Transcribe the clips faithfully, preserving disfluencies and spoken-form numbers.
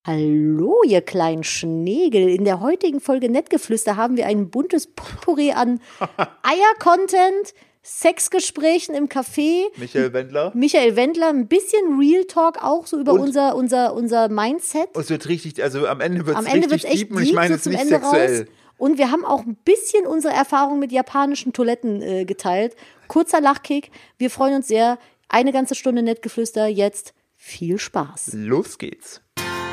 Hallo, ihr kleinen Schnegel. In der heutigen Folge Nettgeflüster haben wir ein buntes Potpourri an Eier-Content, Sexgesprächen im Café. Michael Wendler. Michael Wendler, ein bisschen Real Talk auch so über unser, unser, unser Mindset. Und es wird richtig, also am Ende wird es Am Ende richtig wird's echt deep und ich meine so es nicht Ende sexuell. Raus. Und wir haben auch ein bisschen unsere Erfahrung mit japanischen Toiletten äh, geteilt. Kurzer Lachkick. Wir freuen uns sehr. Eine ganze Stunde Nettgeflüster. Jetzt viel Spaß. Los geht's.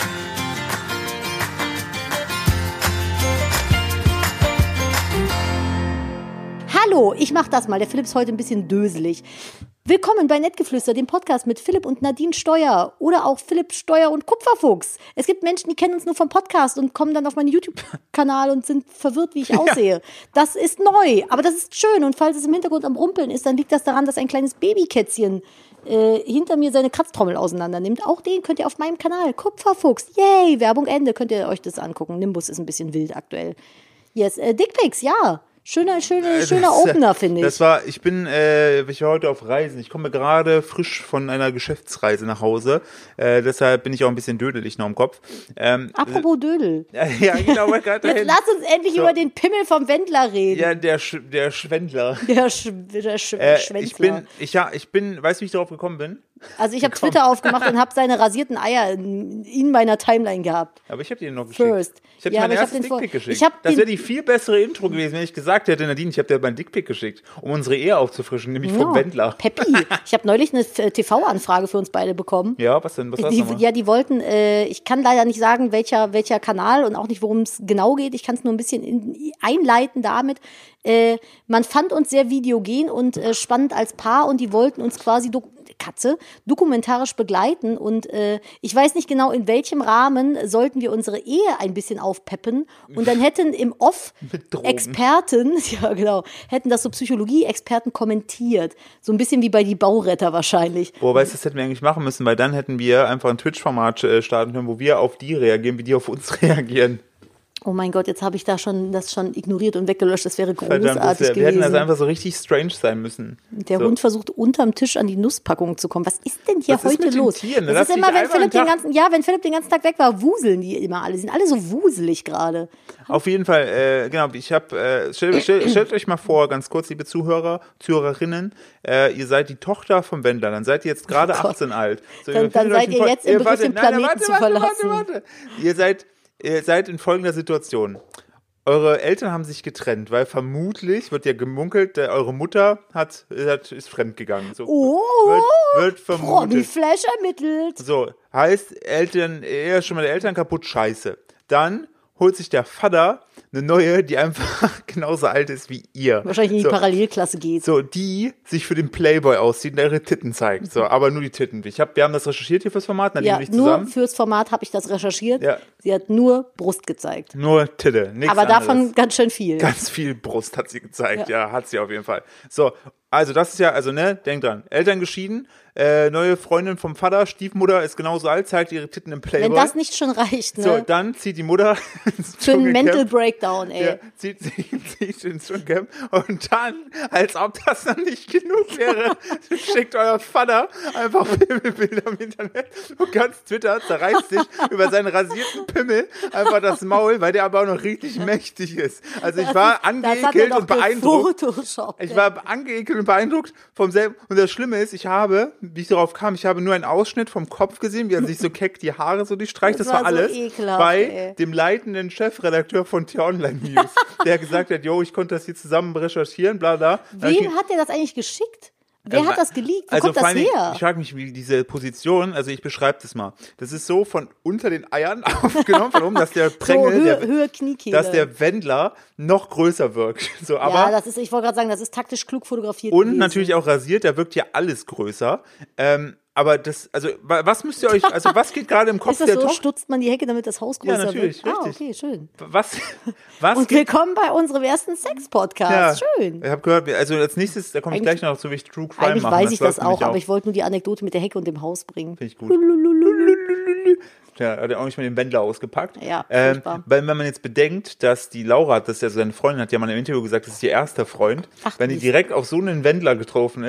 Hallo, ich mach das mal. Der Philipp ist heute ein bisschen döselig. Willkommen bei Nettgeflüster, dem Podcast mit Philipp und Nadine Steuer oder auch Philipp Steuer und Kupferfuchs. Es gibt Menschen, die kennen uns nur vom Podcast und kommen dann auf meinen YouTube-Kanal und sind verwirrt, wie ich aussehe. Ja. Das ist neu, aber das ist schön. Und falls es im Hintergrund am Rumpeln ist, dann liegt das daran, dass ein kleines Babykätzchen äh, hinter mir seine Kratztrommel auseinander nimmt. Auch den könnt ihr auf meinem Kanal, Kupferfuchs, yay, Werbung Ende, könnt ihr euch das angucken. Nimbus ist ein bisschen wild aktuell. Yes, äh, Dickpics, ja. Schöner, schöner, schöner das, Opener, finde ich. Das war, ich bin, äh, ich war heute auf Reisen. Ich komme gerade frisch von einer Geschäftsreise nach Hause. Äh, deshalb bin ich auch ein bisschen dödelig noch im Kopf. Ähm, Apropos Dödel. ja, genau. Jetzt lass uns endlich so über den Pimmel vom Wendler reden. Ja, der, Sch- der Schwendler. Der, Sch- der Sch- äh, Schwänzler. Ich bin, ich, ja, ich bin, weißt du, wie ich darauf gekommen bin? Also ich habe Twitter aufgemacht und habe seine rasierten Eier in, in meiner Timeline gehabt. Aber ich habe dir noch geschickt. First. Ich habe ja, dir mein erstes Dickpick geschickt. Ich hab das wäre die viel bessere Intro gewesen, wenn ich gesagt hätte, Nadine, ich habe dir mein Dickpick geschickt, um unsere Ehe aufzufrischen, nämlich ja, vom Wendler. Peppi. Ich habe neulich eine T V-Anfrage für uns beide bekommen. Ja, was denn? Was war's die, nochmal? Ja, die wollten, äh, ich kann leider nicht sagen, welcher, welcher Kanal und auch nicht, worum es genau geht. Ich kann es nur ein bisschen in, einleiten damit. Äh, man fand uns sehr videogen und äh, spannend als Paar und die wollten uns quasi do- Katze dokumentarisch begleiten und äh, ich weiß nicht genau, in welchem Rahmen sollten wir unsere Ehe ein bisschen aufpeppen und dann hätten im Off Experten, ja genau, hätten das so Psychologie-Experten kommentiert. So ein bisschen wie bei die Bauretter wahrscheinlich. Boah, weißt du, das hätten wir eigentlich machen müssen, weil dann hätten wir einfach ein Twitch-Format äh, starten können, wo wir auf die reagieren, wie die auf uns reagieren. Oh mein Gott, jetzt habe ich da schon das schon ignoriert und weggelöscht. Das wäre großartig Verdammt, das wär, gewesen. Wir hätten also einfach so richtig strange sein müssen. Der so. Hund versucht unterm Tisch an die Nusspackung zu kommen. Was ist denn hier Was heute ist mit los? den Tieren? Das Lass ist immer, dich wenn einfach Philipp den einen Tag- ganzen, ja, wenn Philipp den ganzen Tag weg war, wuseln die immer alle. Die sind alle so wuselig gerade. Auf jeden Fall, äh, genau, ich habe, äh, stellt, stellt, stellt euch mal vor, ganz kurz, liebe Zuhörer, Zuhörerinnen, äh, ihr seid die Tochter vom Wendler, dann seid ihr jetzt gerade Oh achtzehn alt. So, Dann- ihr dann befindet seid euch ihr in jetzt im Fol- Begriff, den warte, nein, Planeten warte, zu warte, verlassen. Warte, warte. Ihr seid, ihr seid in folgender Situation. Eure Eltern haben sich getrennt, weil vermutlich wird ja gemunkelt, der, eure Mutter hat, hat ist fremdgegangen. So, Oh, wird, wird vermutet. Promi-Flash ermittelt. So, heißt, Eltern, eher schon mal der Eltern kaputt, scheiße. Dann holt sich der Vater eine neue, die einfach genauso alt ist wie ihr. Wahrscheinlich in die so, Parallelklasse geht. So, die sich für den Playboy auszieht und ihre Titten zeigt. So, aber nur die Titten. Ich hab, wir haben das recherchiert hier fürs Format, Nadine Ja, und ich nur zusammen. fürs Format habe ich das recherchiert. Ja. Sie hat nur Brust gezeigt. Nur Titte, nichts Aber davon anderes. ganz schön viel. Ganz viel Brust hat sie gezeigt, ja. ja, hat sie auf jeden Fall. So, also das ist ja, also ne, denk dran, Eltern geschieden, äh, neue Freundin vom Vater, Stiefmutter ist genauso alt, zeigt ihre Titten im Playboy. Wenn das nicht schon reicht, ne? So, dann zieht die Mutter ins Für einen Dschungelcamp. Mental Breakdown, ey. Ja, zieht, zieht, zieht ins Dschungelcamp und dann, als ob das noch nicht genug wäre, schickt euer Vater einfach Pimmelbilder im Internet und ganz Twitter zerreißt sich über seinen rasierten Pimmel einfach das Maul, weil der aber auch noch richtig mächtig ist. Also ich war angeekelt und beeindruckt. Ich war angeekelt und beeindruckt vom selben. Und das Schlimme ist, ich habe, wie ich darauf kam, ich habe nur einen Ausschnitt vom Kopf gesehen, wie er sich so keck die Haare so durchstreicht. Das, Das war, war so alles ekelhaft, bei ey. dem leitenden Chefredakteur von T-Online News, der gesagt hat, yo, ich konnte das hier zusammen recherchieren, bla bla. Dann hab ich Wem mir- hat der das eigentlich geschickt? Wer Also, hat das geleakt? Wo also kommt das vor allem, her? Ich frage mich, wie diese Position, also ich beschreibe das mal. Das ist so von unter den Eiern aufgenommen, von oben, dass der Prängel, so, Höhe, der, Höhe Kniekehle. dass der Wendler noch größer wirkt. So, aber ja, das ist, ich wollte gerade sagen, das ist taktisch klug fotografiert und gewesen. natürlich auch rasiert, da wirkt ja alles größer. Ähm, aber das, also wa- was müsst ihr euch, also was geht gerade im Kopf Ist das der so, Tochter? stutzt man die Hecke, damit das Haus größer Ja, natürlich, wird? Ah, richtig. okay, schön. Was, was Und geht? willkommen bei unserem ersten Sex-Podcast. Schön. Ich habe gehört, wir- also als nächstes, da komme ich Eigentlich- gleich noch dazu, wie ich True Crime Eigentlich machen. weiß ich das läuft nämlich auch, aber ich wollte nur die Anekdote mit der Hecke und dem Haus bringen. Finde ich gut. Ja, hat er auch nicht mal den Wendler ausgepackt. Ja, ähm, furchtbar. weil wenn man jetzt bedenkt, dass die Laura, das ist ja seine Freundin, hat ja mal im Interview gesagt, das ist ihr erster Freund. Ach, wenn die Mist. direkt auf so einen Wendler getroffen ist,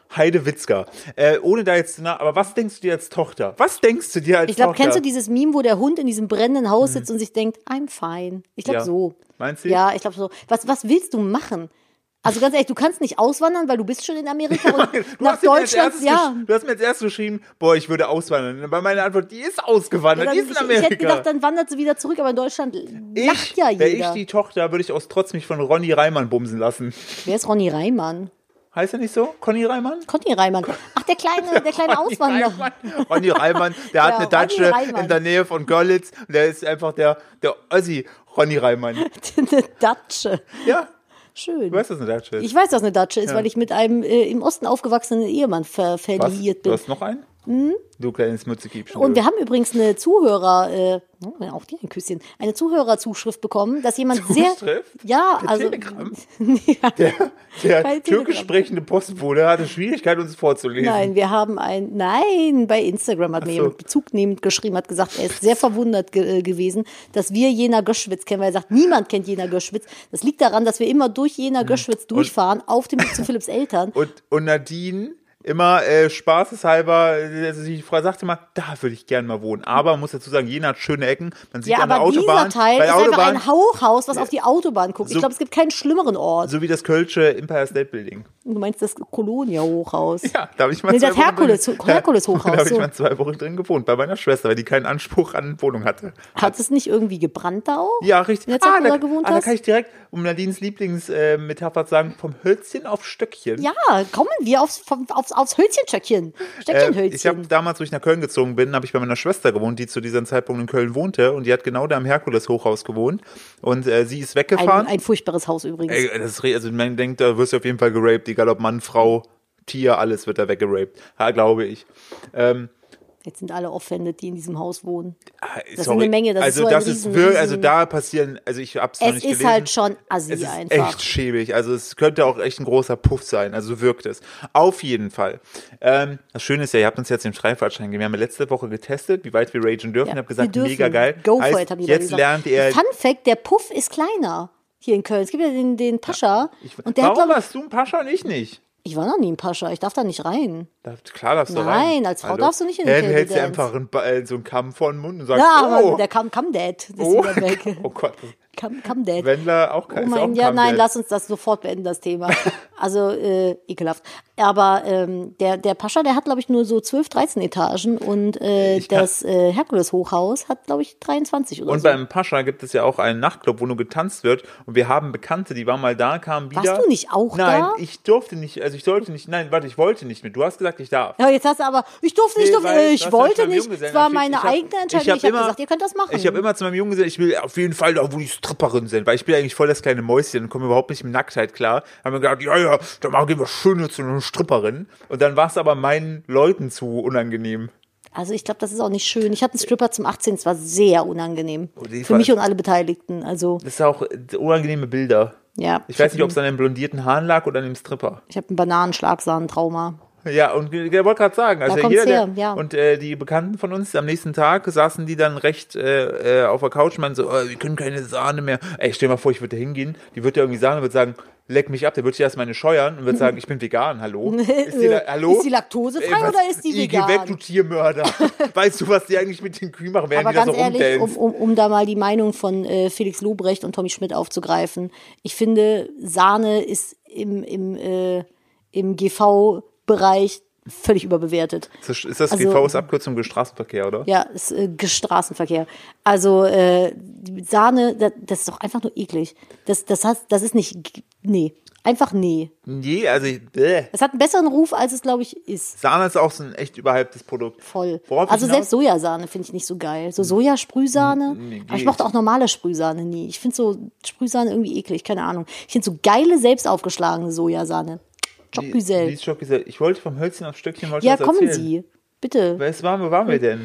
Heidewitzka. Äh, ohne da jetzt, na, aber was denkst du dir als Tochter? Was denkst du dir als Ich glaube, Tochter? kennst du dieses Meme, wo der Hund in diesem brennenden Haus sitzt und sich denkt, I'm fine? Ich glaube Ja. so. Meinst du? Ja, ich glaube so. Was, was willst du machen? Also ganz ehrlich, du kannst nicht auswandern, weil du bist schon in Amerika und Du nach hast, mir als Deutschland, erstes ja. gesch- du hast mir als erstes geschrieben, boah, ich würde auswandern. Aber meine Antwort, die ist ausgewandert, Ja, die dann, ist in ich, ich hätte Amerika. gedacht, dann wandert sie wieder zurück, aber in Deutschland lacht ja Wäre ich jeder. die Tochter, würde ich aus Trotz mich von Ronny Reimann bumsen lassen. Wer ist Ronny Reimann? Heißt er nicht so? Conny Reimann? Conny Reimann. Ach, der kleine, der kleine Ronny Auswanderer. Reimann. Ronny Reimann, der hat Ja, eine Ronny Datsche Reimann. in der Nähe von Görlitz. Und der ist einfach der, der Ossi, Ronny Reimann. Eine Datsche. Ja, Schön. du weißt, was eine Datsche ist. Ich weiß, dass eine Datsche ist, Ja. weil ich mit einem äh, im Osten aufgewachsenen Ehemann ver was? verliiert Du bin. hast noch einen? Du kleines Mützekiebchen. Und wir haben übrigens eine Zuhörer, äh, oh, auch dir ein Küsschen, eine Zuhörerzuschrift bekommen, dass jemand sehr, Zuschrift? ja, Per also, Telegram? ja, Der, der Bei türkisch Telegram. sprechende Postbote hatte Schwierigkeit, uns vorzulesen. nein, wir haben ein, nein, bei Instagram hat mir so. jemand bezugnehmend geschrieben, hat gesagt, er ist sehr verwundert ge äh, gewesen, dass wir Jena Göschwitz kennen, weil er sagt, niemand kennt Jena Göschwitz. Das liegt daran, dass wir immer durch Jena Göschwitz durchfahren, auf dem Weg zu Philipps Eltern. Und, und Nadine, immer äh, spaßeshalber, also die Frau sagte mal, da würde ich gerne mal wohnen. Aber man muss dazu sagen, Jena hat schöne Ecken. Man sieht Ja, an der aber Autobahn. dieser Teil bei ist der einfach Autobahn, ein Hauchhaus, was auf die Autobahn guckt. Ich So- glaube, es gibt keinen schlimmeren Ort. so wie das Kölsche Empire State Building. Du meinst das Colonia-Hochhaus? Ja, da habe ich mal Nee, zwei das Wochen Herkules- drin, Herkules-Hochhaus, Da habe ich so. mal zwei Wochen drin gewohnt, bei meiner Schwester, weil die keinen Anspruch an Wohnung hatte. Hat es nicht irgendwie gebrannt da auch? Ja, richtig. In der Zeit, ah, wo da, du da gewohnt ah, da hast? kann ich direkt, um Nadines Lieblingsmetapher äh, Metapher zu sagen, vom Hölzchen auf Stöckchen. Ja, kommen wir aufs, vom- aufs, aufs Hölzchenstöckchen. Äh, Stöckchenhölzchen. ich habe damals, wo ich nach Köln gezogen bin, habe ich bei meiner Schwester gewohnt, die zu diesem Zeitpunkt in Köln wohnte. Und die hat genau da im Herkules-Hochhaus gewohnt. Und äh, sie ist ein, weggefahren. ein furchtbares Haus übrigens. Ey, das ist, re- also man denkt, da wirst du auf jeden Fall geraped, egal ob Mann, Frau, Tier, alles wird da weggeraped. Ja, glaube ich. Ähm, Jetzt sind alle offended, die in diesem Haus wohnen. ah, ist sorry. eine Menge, das ist also so ein das riesen- ist wirklich, also riesen- da passieren, also ich hab's noch Es nicht ist gelesen. halt schon assi Es ist einfach. echt schäbig. Also es könnte auch echt ein großer Puff sein. Also so wirkt es. Auf jeden Fall. Ähm, das Schöne ist ja, ihr habt uns jetzt den Freifahrtschein gegeben. Wir haben ja letzte Woche getestet, wie weit wir ragen dürfen. Ja, Ich habe gesagt, wir dürfen. mega geil. Go for heißt, it, haben die da jetzt gesagt. lernt ihr... Fun Fact, der Puff ist kleiner hier in Köln. Es gibt ja den, den Pascha. Ich, und der hat, warum glaub ich, hast du einen Pascha und ich nicht? ich war noch nie im Pascha. Ich darf da nicht rein. Da, klar darfst du Nein, rein. als Frau Hallo? darfst du nicht in den Hä, du hältst dir Table einfach einen, Ba- äh, so einen Kamm vor den Mund und sagst, Ja, oh, aber der kam, kam Dad. Das oh, ist wieder weg. oh Gott. Come, come Dad. Wendler auch kein Oh ist auch mein, ein ja, nein, Kamm-Dad. lass uns das sofort beenden, das Thema. Also, äh, ekelhaft. Aber ähm, der, der Pascha, der hat, glaube ich, nur so zwölf, dreizehn Etagen und äh, Ich kann- das äh, Herkules-Hochhaus hat, glaube ich, dreiundzwanzig oder Und so. beim Pascha gibt es ja auch einen Nachtclub, wo nur getanzt wird. Und wir haben Bekannte, die waren mal da, kamen wieder. Warst du nicht auch nein, da? ich durfte nicht, also ich sollte nicht, nein, warte, ich wollte nicht mit. Du hast gesagt, ich darf. Ja, jetzt hast du aber, ich durfte nicht, Nee, durfte, weil äh, du ich hast wollte ja schon nicht, Junggesellen- es war ich meine hab- eigene Entscheidung. ich hab Ich habe immer- gesagt, ihr könnt das machen. Ich habe immer zu meinem Jungen gesagt, ich will auf jeden Fall da, wo die Stripperinnen sind, weil ich bin eigentlich voll das kleine Mäuschen und komme überhaupt nicht mit Nacktheit klar. Haben wir gesagt, ja, ja, da machen wir schön zu einer Stripperin. Und dann war es aber meinen Leuten zu unangenehm. Also ich glaube, das ist auch nicht schön. Ich hatte einen Stripper zum achtzehn, es war sehr unangenehm. Oh, die Für war- mich und alle Beteiligten. Also, Das ist auch äh, unangenehme Bilder. ja. Ich weiß nicht, ob es an den blondierten Haaren lag oder an dem Stripper. Ich habe ein Bananenschlagsahnentrauma. Ja, und ich wollte gerade sagen, also kommt's jeder, der, her, ja. und äh, die Bekannten von uns, am nächsten Tag saßen die dann recht äh, äh, auf der Couch und meinten so, oh, wir können keine Sahne mehr. Ey, stell dir mal vor, ich würde da hingehen, die würde ja irgendwie sagen, würde sagen, leck mich ab, der würde sich erstmal eine scheuern und würde sagen, ich bin vegan, hallo? Ist die, La- hallo? Ist die laktosefrei Ey, was- oder ist die Ih, vegan? Geh weg, du Tiermörder. Weißt du, was die eigentlich mit den Kühen machen, während Aber die da ganz so ehrlich, um, rumdänzen? um, um da mal die Meinung von äh, Felix Lobrecht und Tommy Schmidt aufzugreifen. Ich finde, Sahne ist im, im, äh, im G V-Bereich völlig überbewertet. Ist das, ist das also- G V ist Abkürzung für Straßenverkehr, oder? Ja, ist äh, Straßenverkehr. Also äh, die Sahne, das, das ist doch einfach nur eklig. Das, das, hat, das ist nicht, g- nee, einfach nee. Nee, also, äh. Es hat einen besseren Ruf, als es, glaube ich, ist. Sahne ist auch so ein echt überhyptes Produkt. Voll. Worauf ich Also hinaus- selbst Sojasahne finde ich nicht so geil. So Sojasprühsahne. Nee, Aber ich geht. mochte auch normale Sprühsahne nie. Ich finde so Sprühsahne irgendwie eklig, keine Ahnung. Ich finde so geile, selbst aufgeschlagene Sojasahne. Wie Jocquesel. ist Jocquesel? Ich wollte vom Hölzchen aufs Stöckchen wollte Ja, was kommen erzählen. Sie. Bitte. Was waren, wo waren wir denn?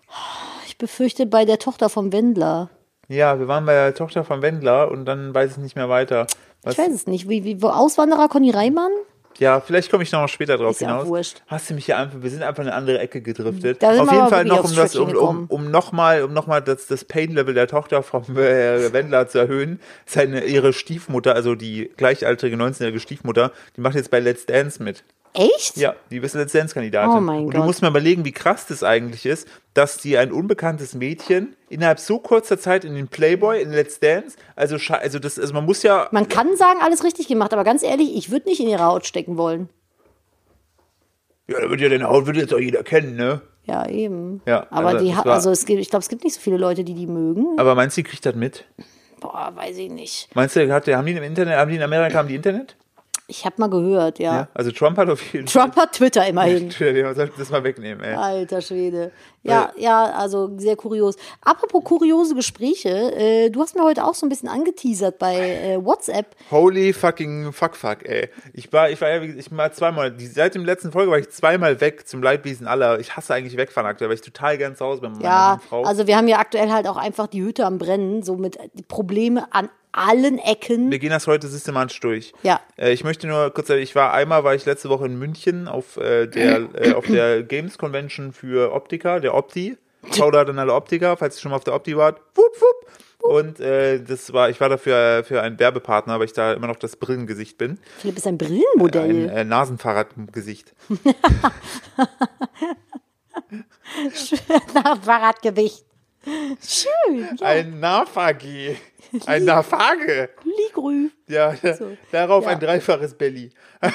Ich befürchte bei der Tochter vom Wendler. Ja, wir waren bei der Tochter von Wendler und dann weiß ich nicht mehr weiter. Was, Ich weiß es nicht. Wie, wie, wo Auswanderer Conny Reimann? ja, vielleicht komme ich noch später drauf Ist ja auch hinaus. wurscht. Hast du mich hier einfach, wir sind einfach in eine andere Ecke gedriftet. Da sind Auf wir jeden aber Fall wirklich noch, aufs um das, Stöckchen um, um, gekommen. um nochmal, um noch mal das, das Pain-Level der Tochter vom äh, Wendler zu erhöhen. Seine, ihre Stiefmutter, also die gleichaltrige neunzehnjährige Stiefmutter, die macht jetzt bei Let's Dance mit. Echt? Ja, die beste Lizenzkandidatin. Oh mein Und Gott. du musst mal überlegen, wie krass das eigentlich ist, dass die ein unbekanntes Mädchen innerhalb so kurzer Zeit in den Playboy, in Let's Dance, also, scha- also, das, also man muss ja... Man kann sagen, alles richtig gemacht, aber ganz ehrlich, ich würde nicht in ihre Haut stecken wollen. Ja, da wird ja deine Haut, wird jetzt auch jeder kennen, ne? Ja, eben. Ja, aber also die das ha- war- also es gibt, ich glaube, es gibt nicht so viele Leute, die die mögen. Aber meinst du, die kriegt das mit? Boah, weiß ich nicht. Meinst du, hat, der- haben die im Internet, haben die in Amerika, haben die Internet? Ich habe mal gehört, ja. Ja. Also Trump hat auf jeden Trump hat Twitter immerhin. Fall... Den sollten das mal wegnehmen, ey. Alter Schwede. Ja, ja, also sehr kurios. Apropos kuriose Gespräche, äh, du hast mir heute auch so ein bisschen angeteasert bei äh, WhatsApp. Holy fucking fuck fuck, ey. Ich war, ich war ja, wie gesagt, ich war zweimal, die, seit dem letzten Folge war ich zweimal weg zum Leidwesen aller. Ich hasse eigentlich wegfahren aktuell, weil ich total gern zu Hause bin mit meiner Ja, Frau. also wir haben ja aktuell halt auch einfach die Hütte am Brennen, so mit Probleme an allen Ecken. Wir gehen das heute systematisch durch. Ja. Äh, ich möchte nur kurz sagen, ich war einmal, war ich letzte Woche in München auf äh, der äh, auf der Games Convention für Optiker, der Opti. Shoutout an alle Optiker, falls ihr schon mal auf der Opti wart. Wupp, wupp. Und äh, das war, ich war dafür für einen Werbepartner, weil ich da immer noch das Brillengesicht bin. Philipp ist ein Brillenmodell. Ein äh, Nasenfahrradgesicht. Nach Fahrradgewicht. Schön. Ja. Ein Nafagi. Ein Nafage. Ligrü. Ja, So. darauf Ja. ein dreifaches Belly.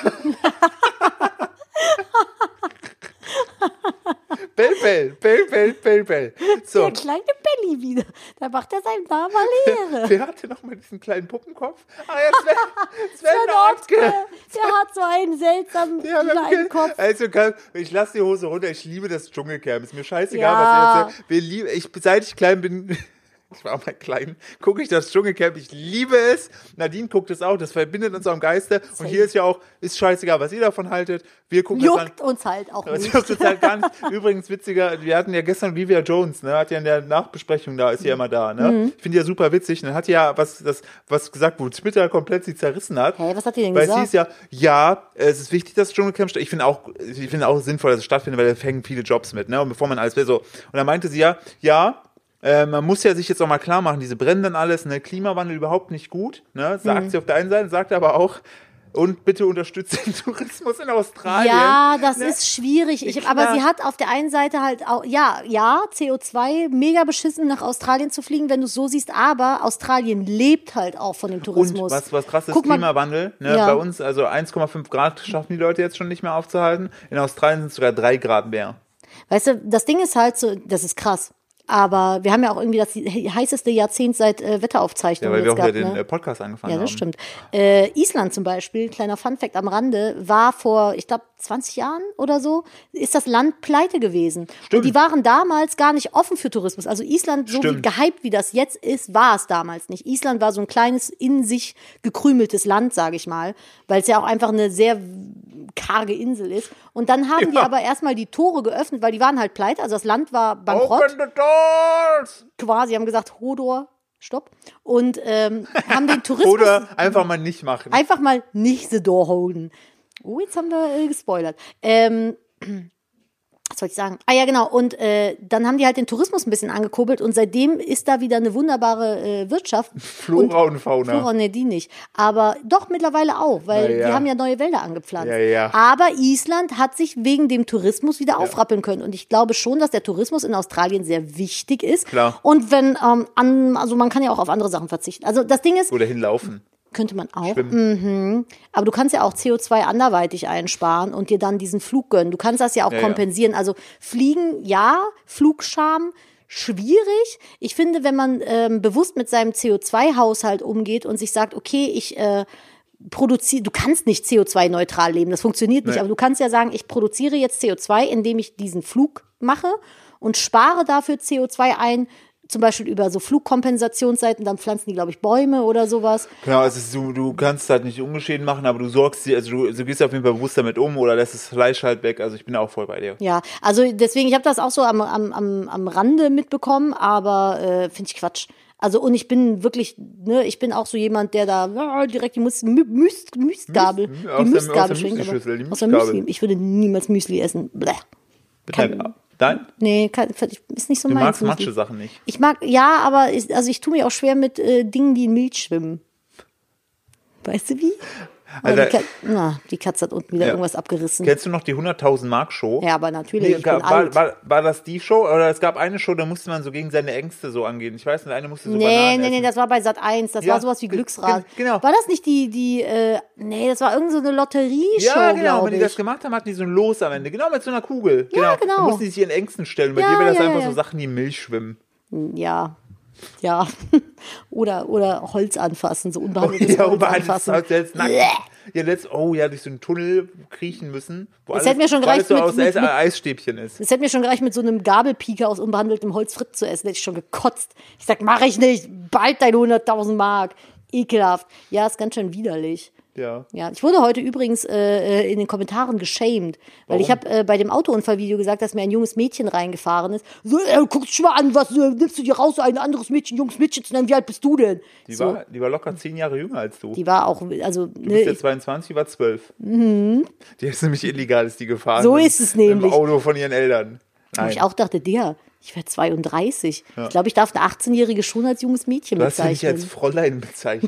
Bell, Bell, Bell, Bell, Bell, Bell. So, Der kleine Belly wieder. Da macht er seinem Namen Lehre. wer hatte noch mal diesen kleinen Puppenkopf? Ah ja, Sven, Sven Der Nordke. Der hat so einen seltsamen Ja, kleinen Kopf. Also, kann- ich lasse die Hose runter. Ich liebe das Dschungelcamp. Ist mir scheißegal, Ja. was ihr erzählt. Wir lieben, ich, seit ich klein bin, ich war mal klein, gucke ich das Dschungelcamp. Ich liebe es. Nadine guckt es auch. Das verbindet uns am Geiste. Und hier ist ja auch, ist scheißegal, was ihr davon haltet. Wir gucken das an. Juckt uns halt auch Das nicht. juckt uns halt gar nicht. Übrigens witziger, wir hatten ja gestern Olivia Jones, ne, hat ja in der Nachbesprechung da, ist ja immer da, ne. Mhm. Ich finde die ja super witzig. Und dann hat die ja was, das, was gesagt, wo Twitter komplett sie zerrissen hat. Hä, was hat die denn Weil gesagt? es hieß ja, ja, es ist wichtig, dass das Dschungelcamp stattfindet. Ich finde auch, ich finde auch sinnvoll, dass es stattfindet, weil da hängen viele Jobs mit, ne. Und bevor man alles will, so. Und dann meinte sie ja, ja, äh, man muss ja sich jetzt auch mal klar machen, diese brennen dann alles, ne, Klimawandel überhaupt nicht gut, ne, sagt Mhm. sie auf der einen Seite, sagt aber auch, und bitte unterstützt den Tourismus in Australien. Ja, das ne? ist schwierig. Ich, Klar. aber sie hat auf der einen Seite halt auch, ja, ja, C O zwei, mega beschissen nach Australien zu fliegen, wenn du es so siehst, aber Australien lebt halt auch von dem Und Tourismus. was, was krass ist, Guck mal- Klimawandel. Ne? Ja. Bei uns, also eins Komma fünf Grad schaffen die Leute jetzt schon nicht mehr aufzuhalten. In Australien sind es sogar drei Grad mehr. Weißt du, das Ding ist halt so, das ist krass. Aber wir haben ja auch irgendwie das heißeste Jahrzehnt seit äh, Ja, Wetteraufzeichnungen weil wir jetzt auch ja gehabt, den ne? äh, Podcast angefangen Ja, das haben. stimmt. Äh, Island zum Beispiel, kleiner Funfact am Rande, war vor, ich glaube, zwanzig Jahren oder so, ist das Land pleite gewesen. Und die waren damals gar nicht offen für Tourismus. Also Island, so wie Stimmt. gehypt wie das jetzt ist, war es damals nicht. Island war so ein kleines, in sich gekrümeltes Land, sage ich mal, weil es ja auch einfach eine sehr karge Insel ist. Und dann haben die Ja. aber erstmal die Tore geöffnet, weil die waren halt pleite. Also das Land war bankrott. Open the doors! Quasi haben gesagt, Hodor, stopp. Und ähm, haben den Tourismus Oder einfach mal nicht machen. einfach mal nicht the door holden. Oh, jetzt haben wir äh, gespoilert. Ähm, was wollte ich sagen? Ah ja, genau. Und äh, dann haben die halt den Tourismus ein bisschen angekurbelt und seitdem ist da wieder eine wunderbare äh, Wirtschaft. Flora und Fauna. Flora, nee, die nicht. Aber doch mittlerweile auch, weil Na ja. die haben ja neue Wälder angepflanzt. Ja, ja. Aber Island hat sich wegen dem Tourismus wieder aufrappeln können. Und ich glaube schon, dass der Tourismus in Australien sehr wichtig ist. Klar. Und wenn, ähm, an, also man kann ja auch auf andere Sachen verzichten. Also das Ding ist, Oder hinlaufen. könnte man auch. Schwimmen. Mhm. Aber du kannst ja auch C O zwei anderweitig einsparen und dir dann diesen Flug gönnen. Du kannst das ja auch Ja, kompensieren. Also Fliegen, ja, Flugscham, schwierig. Ich finde, wenn man ähm, bewusst mit seinem C O zwei Haushalt umgeht und sich sagt, okay, ich äh, produziere, du kannst nicht C O zwei neutral leben, das funktioniert nicht, Nee. aber du kannst ja sagen, ich produziere jetzt C O zwei, indem ich diesen Flug mache und spare dafür C O zwei ein, zum Beispiel über so Flugkompensationsseiten, dann pflanzen die, glaube ich, Bäume oder sowas. Genau, also es ist, du, du kannst halt nicht ungeschehen machen, aber du sorgst dir, also du, du gehst auf jeden Fall bewusst damit um oder lässt das Fleisch halt weg. Also ich bin da auch voll bei dir. Ja, also deswegen, ich habe das auch so am, am, am, am Rande mitbekommen, aber äh, finde ich Quatsch. Also und ich bin wirklich, ne, ich bin auch so jemand, der da ja, direkt die Mus- Mü- Müs- Müsgabel, Müs- die aus der- Müsgabel aus der schwingt. aber- Müslischüssel, die Aus der Müsgabel. Müsli. Ich würde niemals Müsli essen. Bleh. Nein, Nein? Nee, kann, ist nicht so Du meins. magst Müsli. manche Sachen nicht. Ich mag, ja, aber ich, also ich tue mir auch schwer mit äh, Dingen, die in Milch schwimmen. Weißt du wie? Also, die, Ka- na, die Katze hat unten wieder Ja. irgendwas abgerissen. Kennst du noch die hunderttausend Mark Show? Ja, aber natürlich, Nee, ich gab, bin alt. war, war, war das die Show? Oder es gab eine Show, da musste man so gegen seine Ängste so angehen. Ich weiß nicht, eine musste so Nee, Bananen nee, nee, essen. das war bei Sat eins. Das Ja, war sowas wie ge- Glücksrad. ge- genau. War das nicht die, die, äh, nee, das war irgend so eine Lotterieshow, Ja, genau. glaube Wenn die ich. das gemacht haben, hatten die so ein Los am Ende. Genau, mit so einer Kugel. Ja, genau. Da mussten die sich ihren Ängsten stellen. Bei Ja, dir wäre das ja, einfach ja. so Sachen, die im Milch schwimmen. Ja, ja. oder, oder Holz anfassen, so unbehandeltes Ja, Holz aber alles anfassen. halt jetzt nackt. Ja, letzt, oh ja, durch so einen Tunnel kriechen müssen, wo Das alles, hätte mir schon wo alles gereicht so mit- aus mit- Eis- mit- Eisstäbchen ist. Es hätte mir schon gereicht, mit so einem Gabelpieker aus unbehandeltem Holz Frit zu essen. Hätte ich schon gekotzt. Ich sag, mach ich nicht. Bald deine hunderttausend Mark. Ekelhaft. Ja, ist ganz schön widerlich. Ja. Ja, ich wurde heute übrigens äh, in den Kommentaren geshamed, weil Warum? ich habe äh, bei dem Autounfallvideo gesagt, dass mir ein junges Mädchen reingefahren ist. So, äh, guck dich mal an, was äh, nimmst du dir raus, ein anderes Mädchen, junges Mädchen zu nennen, wie alt bist du denn? Die, so, war, die war locker zehn Jahre jünger als du. die war auch, also, Du ne, bist ja ich, zweiundzwanzig, die war zwölf. Mhm. Die ist nämlich illegal, ist die gefahren. So im- ist es nämlich. Im Auto von ihren Eltern. wo Nein. ich auch dachte, der, ich werde zweiunddreißig. Ich glaube, ich darf eine achtzehnjährige schon als junges Mädchen Du hast ja nicht als bezeichnen. Fräulein bezeichnet.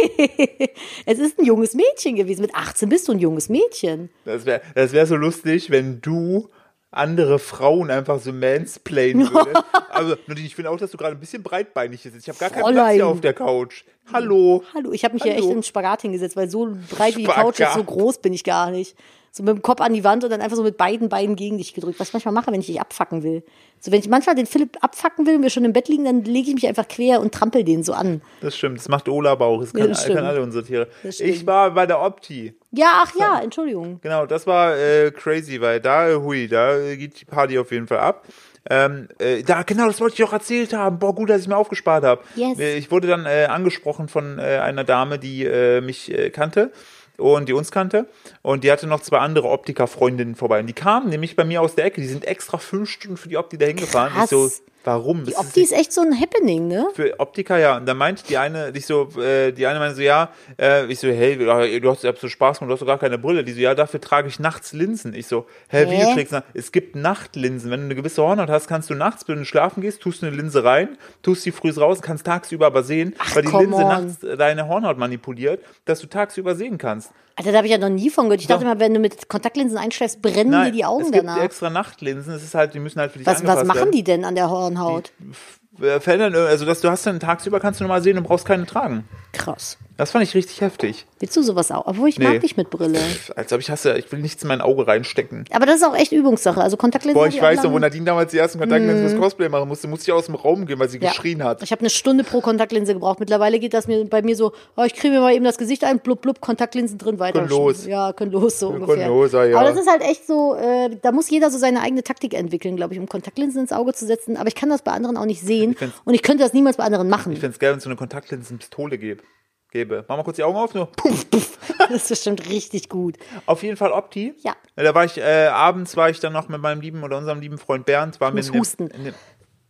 Es ist ein junges Mädchen gewesen. Mit achtzehn bist du ein junges Mädchen. Das wäre das wär so lustig, wenn du andere Frauen einfach so mansplainen würdest. Also, Nadine, ich finde auch, dass du gerade ein bisschen breitbeinig sitzt. Ich habe gar keinen Platz Fräulein. hier auf der Couch. Hallo. Hallo, ich habe mich hier Hallo. echt in den Spagat hingesetzt, weil so breit wie die Couch ist, so Spagat. groß bin ich gar nicht. So mit dem Kopf an die Wand und dann einfach so mit beiden Beinen gegen dich gedrückt. Was ich manchmal mache, wenn ich dich abfacken will. So, wenn ich manchmal den Philipp abfacken will und wir schon im Bett liegen, dann lege ich mich einfach quer und trampel den so an. Das stimmt, das macht Ola Bauch. Das Ja, kann, das kann stimmt. alle unsere Tiere. Das stimmt. Ich war bei der Opti. Ja, ach ja, Entschuldigung. Genau, das war äh, crazy, weil da, äh, hui, da äh, geht die Party auf jeden Fall ab. Ähm, äh, da, genau, das wollte ich auch erzählt haben. Boah, gut, dass ich mir aufgespart habe. Yes. Ich wurde dann äh, angesprochen von äh, einer Dame, die äh, mich äh, kannte und die uns kannte. Und die hatte noch zwei andere Optiker-Freundinnen vorbei. Und die kamen nämlich bei mir aus der Ecke. Die sind extra fünf Stunden für die Opti dahin gefahren. Ich Krass. so, warum? Die Das Opti ist echt so ein Happening, ne? für Optiker, ja. Und dann meinte die eine, ich so, äh, die eine meinte so, ja, äh, ich so, hey, du hast, du hast so Spaß gemacht, du hast doch gar keine Brille. Die so, ja, dafür trage ich nachts Linsen. Ich so, hä, wie Hä? du trägst nachts? Es gibt Nachtlinsen. Wenn du eine gewisse Hornhaut hast, kannst du nachts, wenn du schlafen gehst, tust du eine Linse rein, tust sie früh raus, kannst tagsüber aber sehen, Ach, weil die come Linse on. nachts deine Hornhaut manipuliert, dass du tagsüber sehen kannst. Alter, da habe ich ja noch nie von gehört. Ich dachte Doch. immer, wenn du mit Kontaktlinsen einschläfst, brennen dir die Augen es gibt danach. extra Nachtlinsen. Es ist halt, die müssen halt für dich Was, angepasst was machen werden. die denn an der Hornhaut? Äh, Verändern, also dass du hast dann tagsüber kannst du normal sehen und brauchst keine tragen. Krass. Das fand ich richtig heftig. Willst du sowas auch? Obwohl, ich Nee. mag dich mit Brille. Als ob ich hasse, ich will nichts in mein Auge reinstecken. Aber das ist auch echt Übungssache. Also Kontaktlinsen. Boah, hab ich auch weiß noch, lange- wo Nadine damals die ersten Kontaktlinsen fürs Cosplay machen musste, musste ich aus dem Raum gehen, weil sie Ja. geschrien hat. Ich habe eine Stunde pro Kontaktlinse gebraucht. Mittlerweile geht das mir bei mir so, oh, ich kriege mir mal eben das Gesicht ein, blub, blub, Kontaktlinsen drin, weiter. Können los. Ja, können los, so Können ungefähr. los, ja, ja. Aber das ist halt echt so, äh, da muss jeder so seine eigene Taktik entwickeln, glaube ich, um Kontaktlinsen ins Auge zu setzen. Aber ich kann das bei anderen auch nicht sehen. find's- Und ich könnte das niemals bei anderen machen. Ich find's geil, wenn es so eine Kontaktlinsenpistole gäbe. gäbe. Mach mal kurz die Augen auf, nur puff. Das ist bestimmt richtig gut. Auf jeden Fall Opti. Ja. Da war ich, äh, abends war ich dann noch mit meinem lieben oder unserem lieben Freund Bernd, waren wir muss in dem, husten. in dem,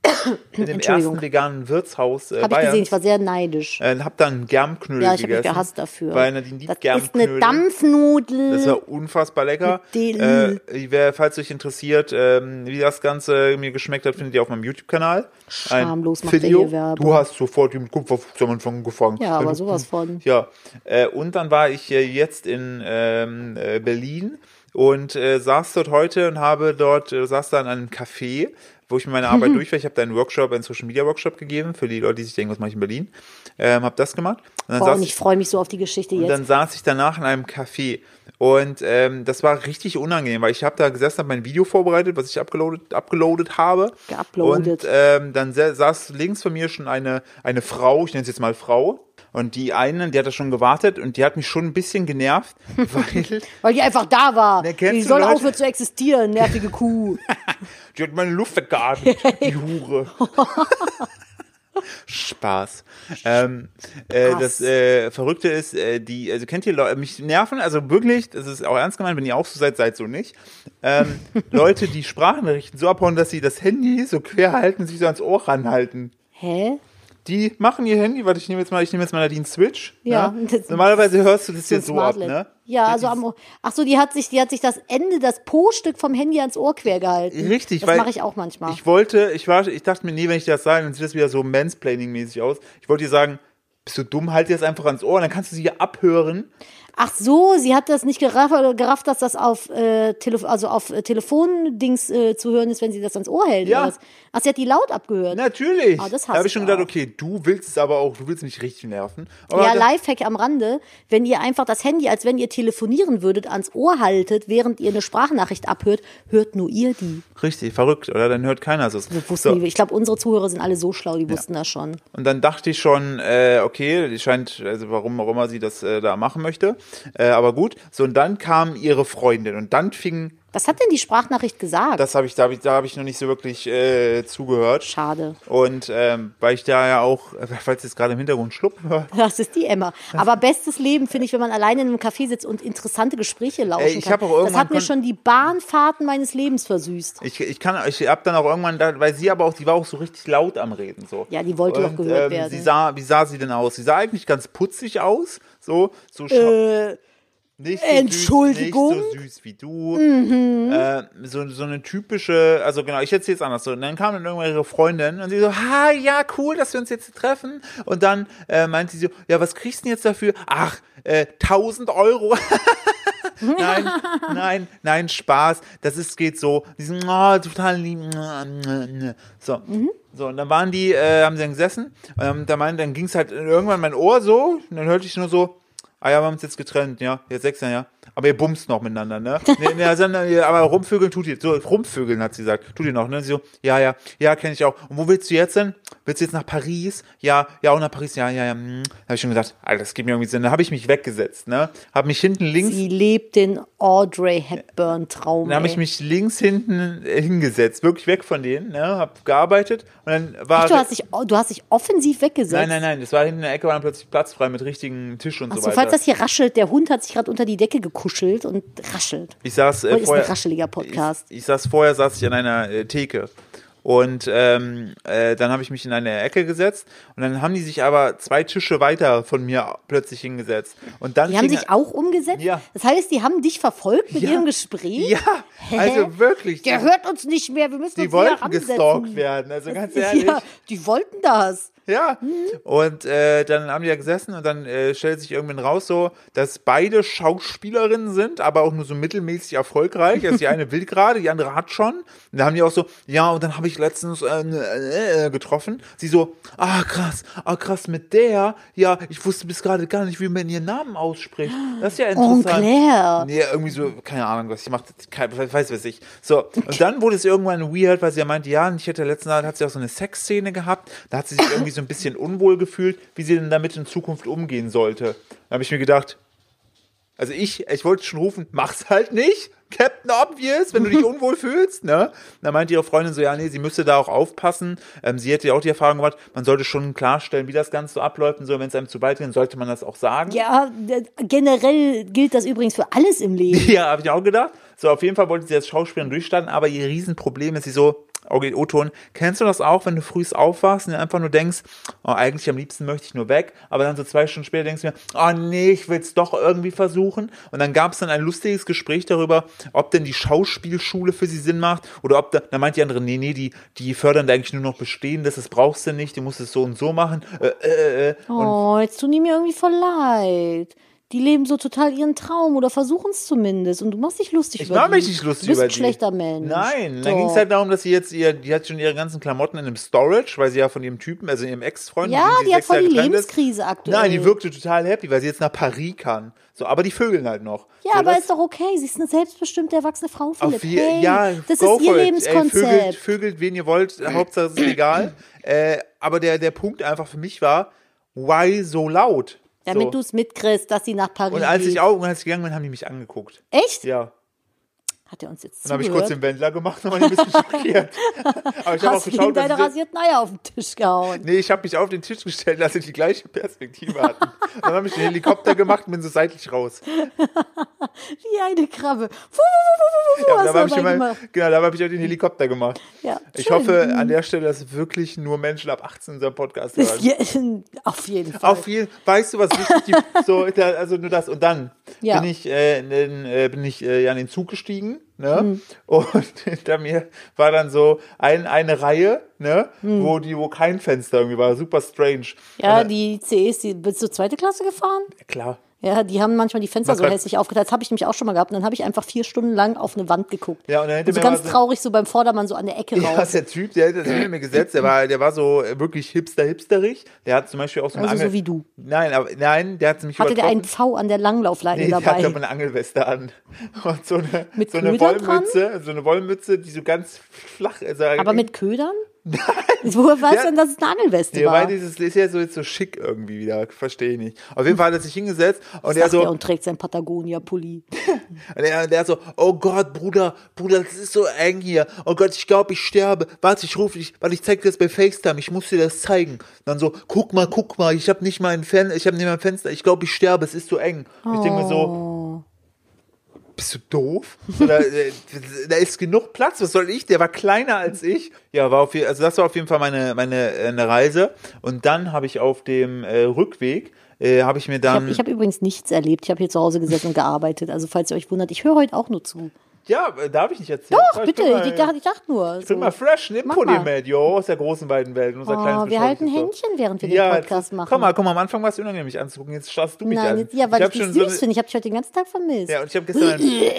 in dem Entschuldigung. ersten veganen Wirtshaus äh, Habe ich Bayerns. gesehen, ich war sehr neidisch. Äh, hab dann Germknödel Ja, ich habe gegessen. mich gehasst dafür. Weil Nadine liebt Das ist Germknödel. eine Dampfnudel. Das war unfassbar lecker. Mit Äh, Dill. wer, falls euch interessiert, ähm, wie das Ganze mir geschmeckt hat, findet ihr auf meinem YouTube-Kanal. Ein Schamlos macht er Video. hier Werbung. Du hast sofort den Kupferfuchs am Anfang gefangen. Ja, aber Wenn du- sowas von. Ja, äh, und dann war ich äh, jetzt in ähm, äh, Berlin und äh, saß dort heute und habe dort, äh, saß da in einem Café, wo ich mit meiner Arbeit durch war. Ich habe da einen Workshop, einen Social Media Workshop gegeben für die Leute, die sich denken, was mache ich in Berlin. Ähm, habe das gemacht. Und dann Boah, saß und ich ich freue mich so auf die Geschichte und jetzt. dann saß ich danach in einem Café und ähm, das war richtig unangenehm, weil ich habe da gesessen, habe mein Video vorbereitet, was ich upgeloadet, upgeloadet habe. Geuploadet. Und ähm, dann sa- saß links von mir schon eine, eine Frau, ich nenne es jetzt mal Frau. Und die eine, die hat da schon gewartet und die hat mich schon ein bisschen genervt, weil Weil die einfach da war. Ne, kennst die du soll Leute- aufhören zu existieren, nervige Kuh. die hat meine Luft weggeatmet, die Hure. Spaß. Ähm, äh, Spaß. das äh, Verrückte ist, äh, die, also kennt ihr Leute, mich nerven, also wirklich, das ist auch ernst gemeint, wenn ihr auch so seid, seid so nicht. Ähm, Leute, die Sprachnachrichten so abhauen, dass sie das Handy so quer halten, sich so ans Ohr ranhalten. Hä? Die machen ihr Handy, warte, ich nehme jetzt mal, ich nehme jetzt mal Nadine Switch. Ja, ne? das- Normalerweise hörst du das So hier ein so ab, Smartlet. ne? Ja, also am Ohr. Ach so, die hat sich, die hat sich das Ende, das Po-Stück vom Handy ans Ohr quer gehalten. Richtig, das weil mache ich auch manchmal. Ich wollte, ich war, ich dachte mir, nee, wenn ich das sage, dann sieht das wieder so Mansplaining-mäßig aus. Ich wollte dir sagen, bist du dumm, halt dir das einfach ans Ohr, dann kannst du sie ja abhören. Ach so, sie hat das nicht gerafft, gerafft dass das auf, äh, Tele- also auf äh, Telefondings äh, zu hören ist, wenn sie das ans Ohr hält. Ja. Oder was? Ach, sie hat die laut abgehört. Natürlich. Ah, das da hasse habe ich schon ich gedacht, auch. okay, du willst es aber auch, du willst mich richtig nerven. Aber Ja, da- Lifehack am Rande, wenn ihr einfach das Handy, als wenn ihr telefonieren würdet, ans Ohr haltet, während ihr eine Sprachnachricht abhört, hört nur ihr die. Richtig, verrückt, oder? Dann hört keiner so. Wir wussten so. die, ich glaube, unsere Zuhörer sind alle so schlau, die wussten das schon. Und dann dachte ich schon, äh, okay, die scheint, also warum auch immer sie das äh, da machen möchte, äh, aber gut. So, und dann kam ihre Freundin und dann fing, Was hat denn die Sprachnachricht gesagt? das habe ich, da habe ich, da habe ich noch nicht so wirklich äh, zugehört. Schade. Und ähm, weil ich da ja auch, äh, falls jetzt gerade im Hintergrund schluppen hört, Das ist die Emma. Aber bestes Leben finde ich, wenn man alleine in einem Café sitzt und interessante Gespräche lauschen Ey, ich kann. hab auch Das irgendwann hat mir kon- schon die Bahnfahrten meines Lebens versüßt. ich, ich kann, ich hab dann auch irgendwann, da, weil sie aber auch, die war auch so richtig laut am Reden, so. Ja, die wollte doch Und, gehört ähm, werden. Sie sah, wie sah sie denn aus? Sie sah eigentlich ganz putzig aus, so, so schau- Äh, Nicht so Entschuldigung? Süß, nicht so süß wie du. Äh, so, so eine typische, also genau, ich erzähle es anders so. Und dann kam dann irgendwann ihre Freundin und sie so, ha, ja, cool, dass wir uns jetzt treffen. Und dann äh, meint sie so, ja, was kriegst du denn jetzt dafür? Ach, äh, tausend Euro. Nein, nein, nein, Spaß. Das ist, geht so. Die sind oh, total lieb. So. So, und dann waren die, äh, haben sie dann gesessen. Und dann, meint, dann ging es halt irgendwann in mein Ohr so. Und dann hörte ich nur so, ah ja, wir haben uns jetzt getrennt, ja, jetzt sechs Jahre, ja. Aber ihr bumst noch miteinander, ne? nee, nee, also, aber rumvögeln tut ihr, so, rumvögeln hat sie gesagt, tut ihr noch, ne? Sie so, ja, ja, ja, kenne ich auch. Und wo willst du jetzt denn? Willst du jetzt nach Paris? Ja, ja, auch nach Paris, ja, ja, ja. Hm. Da habe ich schon gesagt, Alter, das gibt mir irgendwie Sinn. Da habe ich mich weggesetzt, ne? Habe mich hinten links, sie lebt den Audrey Hepburn-Traum. dann habe ich ey. mich links hinten äh, hingesetzt, wirklich weg von denen, ne? Hab gearbeitet und dann war... Ach, du hast, dich, du hast dich offensiv weggesetzt. nein, nein, nein, das war hinten in der Ecke, war dann plötzlich Platz frei mit richtigen Tisch und Ach so so, weiter. falls das hier raschelt, der Hund hat sich gerade unter die Decke gekuschelt und raschelt. Ich saß äh, Heute ist vorher, ein rascheliger Podcast. Ich, ich saß vorher, saß ich an einer äh, Theke. Und ähm, äh, dann habe ich mich in eine Ecke gesetzt und dann haben die sich aber zwei Tische weiter von mir plötzlich hingesetzt. Und dann Die haben fing- sich auch umgesetzt? Ja. Das heißt, die haben dich verfolgt mit Ja. ihrem Gespräch? Ja, Hä? also wirklich. Der die, hört uns nicht mehr, wir müssen die uns näher wollten ransetzen. gestalkt werden, also ganz ehrlich. Ja, die wollten das. Ja, und äh, dann haben die da gesessen und dann äh, stellt sich irgendwann raus so, dass beide Schauspielerinnen sind, aber auch nur so mittelmäßig erfolgreich. Also die eine will gerade, die andere hat schon. Und da haben die auch so, ja, und dann habe ich letztens äh, äh, äh, getroffen. Sie so, ah krass, ah krass, mit der, ja, ich wusste bis gerade gar nicht, wie man ihren Namen ausspricht. Das ist ja Oh, interessant. Claire. Nee, irgendwie so, keine Ahnung, was ich mache, weiß was ich. So, und dann wurde es irgendwann weird, weil sie ja meinte, ja, und ich hätte letzten Mal, hat sie auch so eine Sexszene gehabt, da hat sie sich irgendwie so ein bisschen unwohl gefühlt, wie sie denn damit in Zukunft umgehen sollte. Da habe ich mir gedacht, also ich, ich wollte schon rufen, mach's halt nicht, Captain Obvious, wenn du dich unwohl fühlst, ne? Da meinte ihre Freundin so, ja, nee, sie müsste da auch aufpassen. Ähm, sie hätte ja auch die Erfahrung gemacht, man sollte schon klarstellen, wie das Ganze so abläuft und so, wenn es einem zu weit geht, sollte man das auch sagen. Ja, d- generell gilt das übrigens für alles im Leben. Ja, habe ich auch gedacht. So, auf jeden Fall wollte sie als Schauspielerin durchstarten, aber ihr Riesenproblem ist, sie so, okay, O-Ton, kennst du das auch, wenn du früh aufwachst und einfach nur denkst, oh, eigentlich am liebsten möchte ich nur weg, aber dann so zwei Stunden später denkst du mir, oh nee, ich will es doch irgendwie versuchen. Und dann gab es dann ein lustiges Gespräch darüber, ob denn die Schauspielschule für sie Sinn macht oder ob da, da meint die andere, nee, nee, die, die fördern da eigentlich nur noch Bestehendes, das brauchst du nicht, du musst es so und so machen. Äh, äh, äh. Und Oh, jetzt tun die mir irgendwie voll leid. Die leben so total ihren Traum oder versuchen es zumindest. Und du machst dich lustig Ich über mache die. mich nicht lustig du bist über ein die. schlechter Mensch. Nein, dann Doch. ging es halt darum, dass sie jetzt ihr, die hat schon ihre ganzen Klamotten in einem Storage, weil sie ja von ihrem Typen, also ihrem Ex-Freund, Ja, mit dem sie die hat sechs voll Jahre die getrennt ist. Lebenskrise aktuell. Nein, die wirkte total happy, weil sie jetzt nach Paris kann. So, aber die vögeln halt noch. Ja, so, aber das- ist doch okay. Sie ist eine selbstbestimmte, erwachsene Frau, Philipp. auf je, Hey, ja, das go ist ihr for it. Lebenskonzept. Ey, vögelt, vögelt, wen ihr wollt, Hauptsache es ist egal. äh, aber der, der Punkt einfach für mich war, why so laut? Damit so. du es mitkriegst, dass sie nach Paris Und als geht. ich auch, und als ich gegangen bin, haben die mich angeguckt. Echt? Ja. Hat er uns jetzt Dann habe ich zugehört? kurz den Wendler gemacht und war ein bisschen schockiert. Aber ich habe auch Hast du ihm geschaut, dass deine ich so, rasierten Eier auf den Tisch gehauen? nee, ich habe mich auf den Tisch gestellt, dass sie die gleiche Perspektive hatten. Dann habe ich den Helikopter gemacht und bin so seitlich raus. Wie eine Krabbe. Fuh, fuh, fuh, fuh, fuh, Ja, hast da du habe ich, dabei immer, gemacht. genau, da habe ich auch den Helikopter gemacht. Ja, Ich schön. hoffe an der Stelle, dass wirklich nur Menschen ab achtzehn unseren Podcast hören. Ja, auf jeden Fall. Auf jeden, weißt du, was wichtig ist? So, da, also nur das. Und dann Ja. bin ich, äh, in, den, äh, bin ich äh, ja in den Zug gestiegen, ne? Mhm. Und hinter mir war dann so ein, eine Reihe, ne? Wo die, wo kein Fenster irgendwie war, super strange. Mhm. ja, Und, die I C Es, die, bist du zweite Klasse gefahren? äh, klar. Ja, die haben manchmal die Fenster Was so war- hässlich aufgeteilt. Das habe ich nämlich auch schon mal gehabt. Und dann habe ich einfach vier Stunden lang auf eine Wand geguckt. Ja, und dann hinter so mir ganz war so- traurig so beim Vordermann so an der Ecke Ja, raus. der Typ, der hat das hinter mir gesetzt, der war, der war so wirklich hipster-hipsterig. Der hat zum Beispiel auch so eine Also so Angel... wie du. Nein, aber nein, der hat mich Hatte der übertroffen. einen Pfau an der Langlaufleine Nee, der hat dabei? aber eine Angelweste an. Und so eine, Mit so eine Ködern Wollmütze, so eine Wollmütze, die so ganz flach ist. Aber mit Ködern? Woher weiß Der- denn, dass es eine Angelweste Nee, war? weil dieses ist ja so, jetzt so schick irgendwie wieder, verstehe ich nicht. Auf jeden Fall hat er sich hingesetzt und der Sagt er so, und trägt sein Patagonia-Pulli. der, der so, oh Gott, Bruder, Bruder, das ist so eng hier. Oh Gott, ich glaube, ich sterbe. Warte, ich rufe dich, weil ich zeig dir das bei FaceTime, ich muss dir das zeigen. Dann so, guck mal, guck mal, ich habe nicht mal ein Fen ich habe nicht mal ein Fenster, ich glaube, ich sterbe, es ist so eng. Und ich denke mir so, bist du doof? So, da, äh, da ist genug Platz, was soll ich? Der war kleiner als ich. Ja, war auf jeden, also das war auf jeden Fall meine, meine äh, eine Reise. Und dann habe ich auf dem äh, Rückweg, äh, habe ich mir Ich dann... habe ich hab übrigens nichts erlebt. Ich habe hier zu Hause gesessen und gearbeitet. Also falls ihr euch wundert, ich höre heute auch nur zu. ja, äh, darf ich nicht erzählen? Doch, ich bitte. Bin mal, Ich dachte, ich dachte nur. ich bin so. mal fresh, nimm Mach Pudi mal. mit, jo, aus der großen beiden Welt. Unser kleines Oh, wir halten beschauliches Dorf. Händchen, während wir Ja, den Podcast jetzt- machen. Komm mal, komm mal, am Anfang war es unangenehm, mich anzugucken. Jetzt schaust du mich Nein, an. jetzt, ja, weil ich, hab dich schon süß so, finde. Ich habe dich heute den ganzen Tag vermisst. Ja, und ich habe gestern,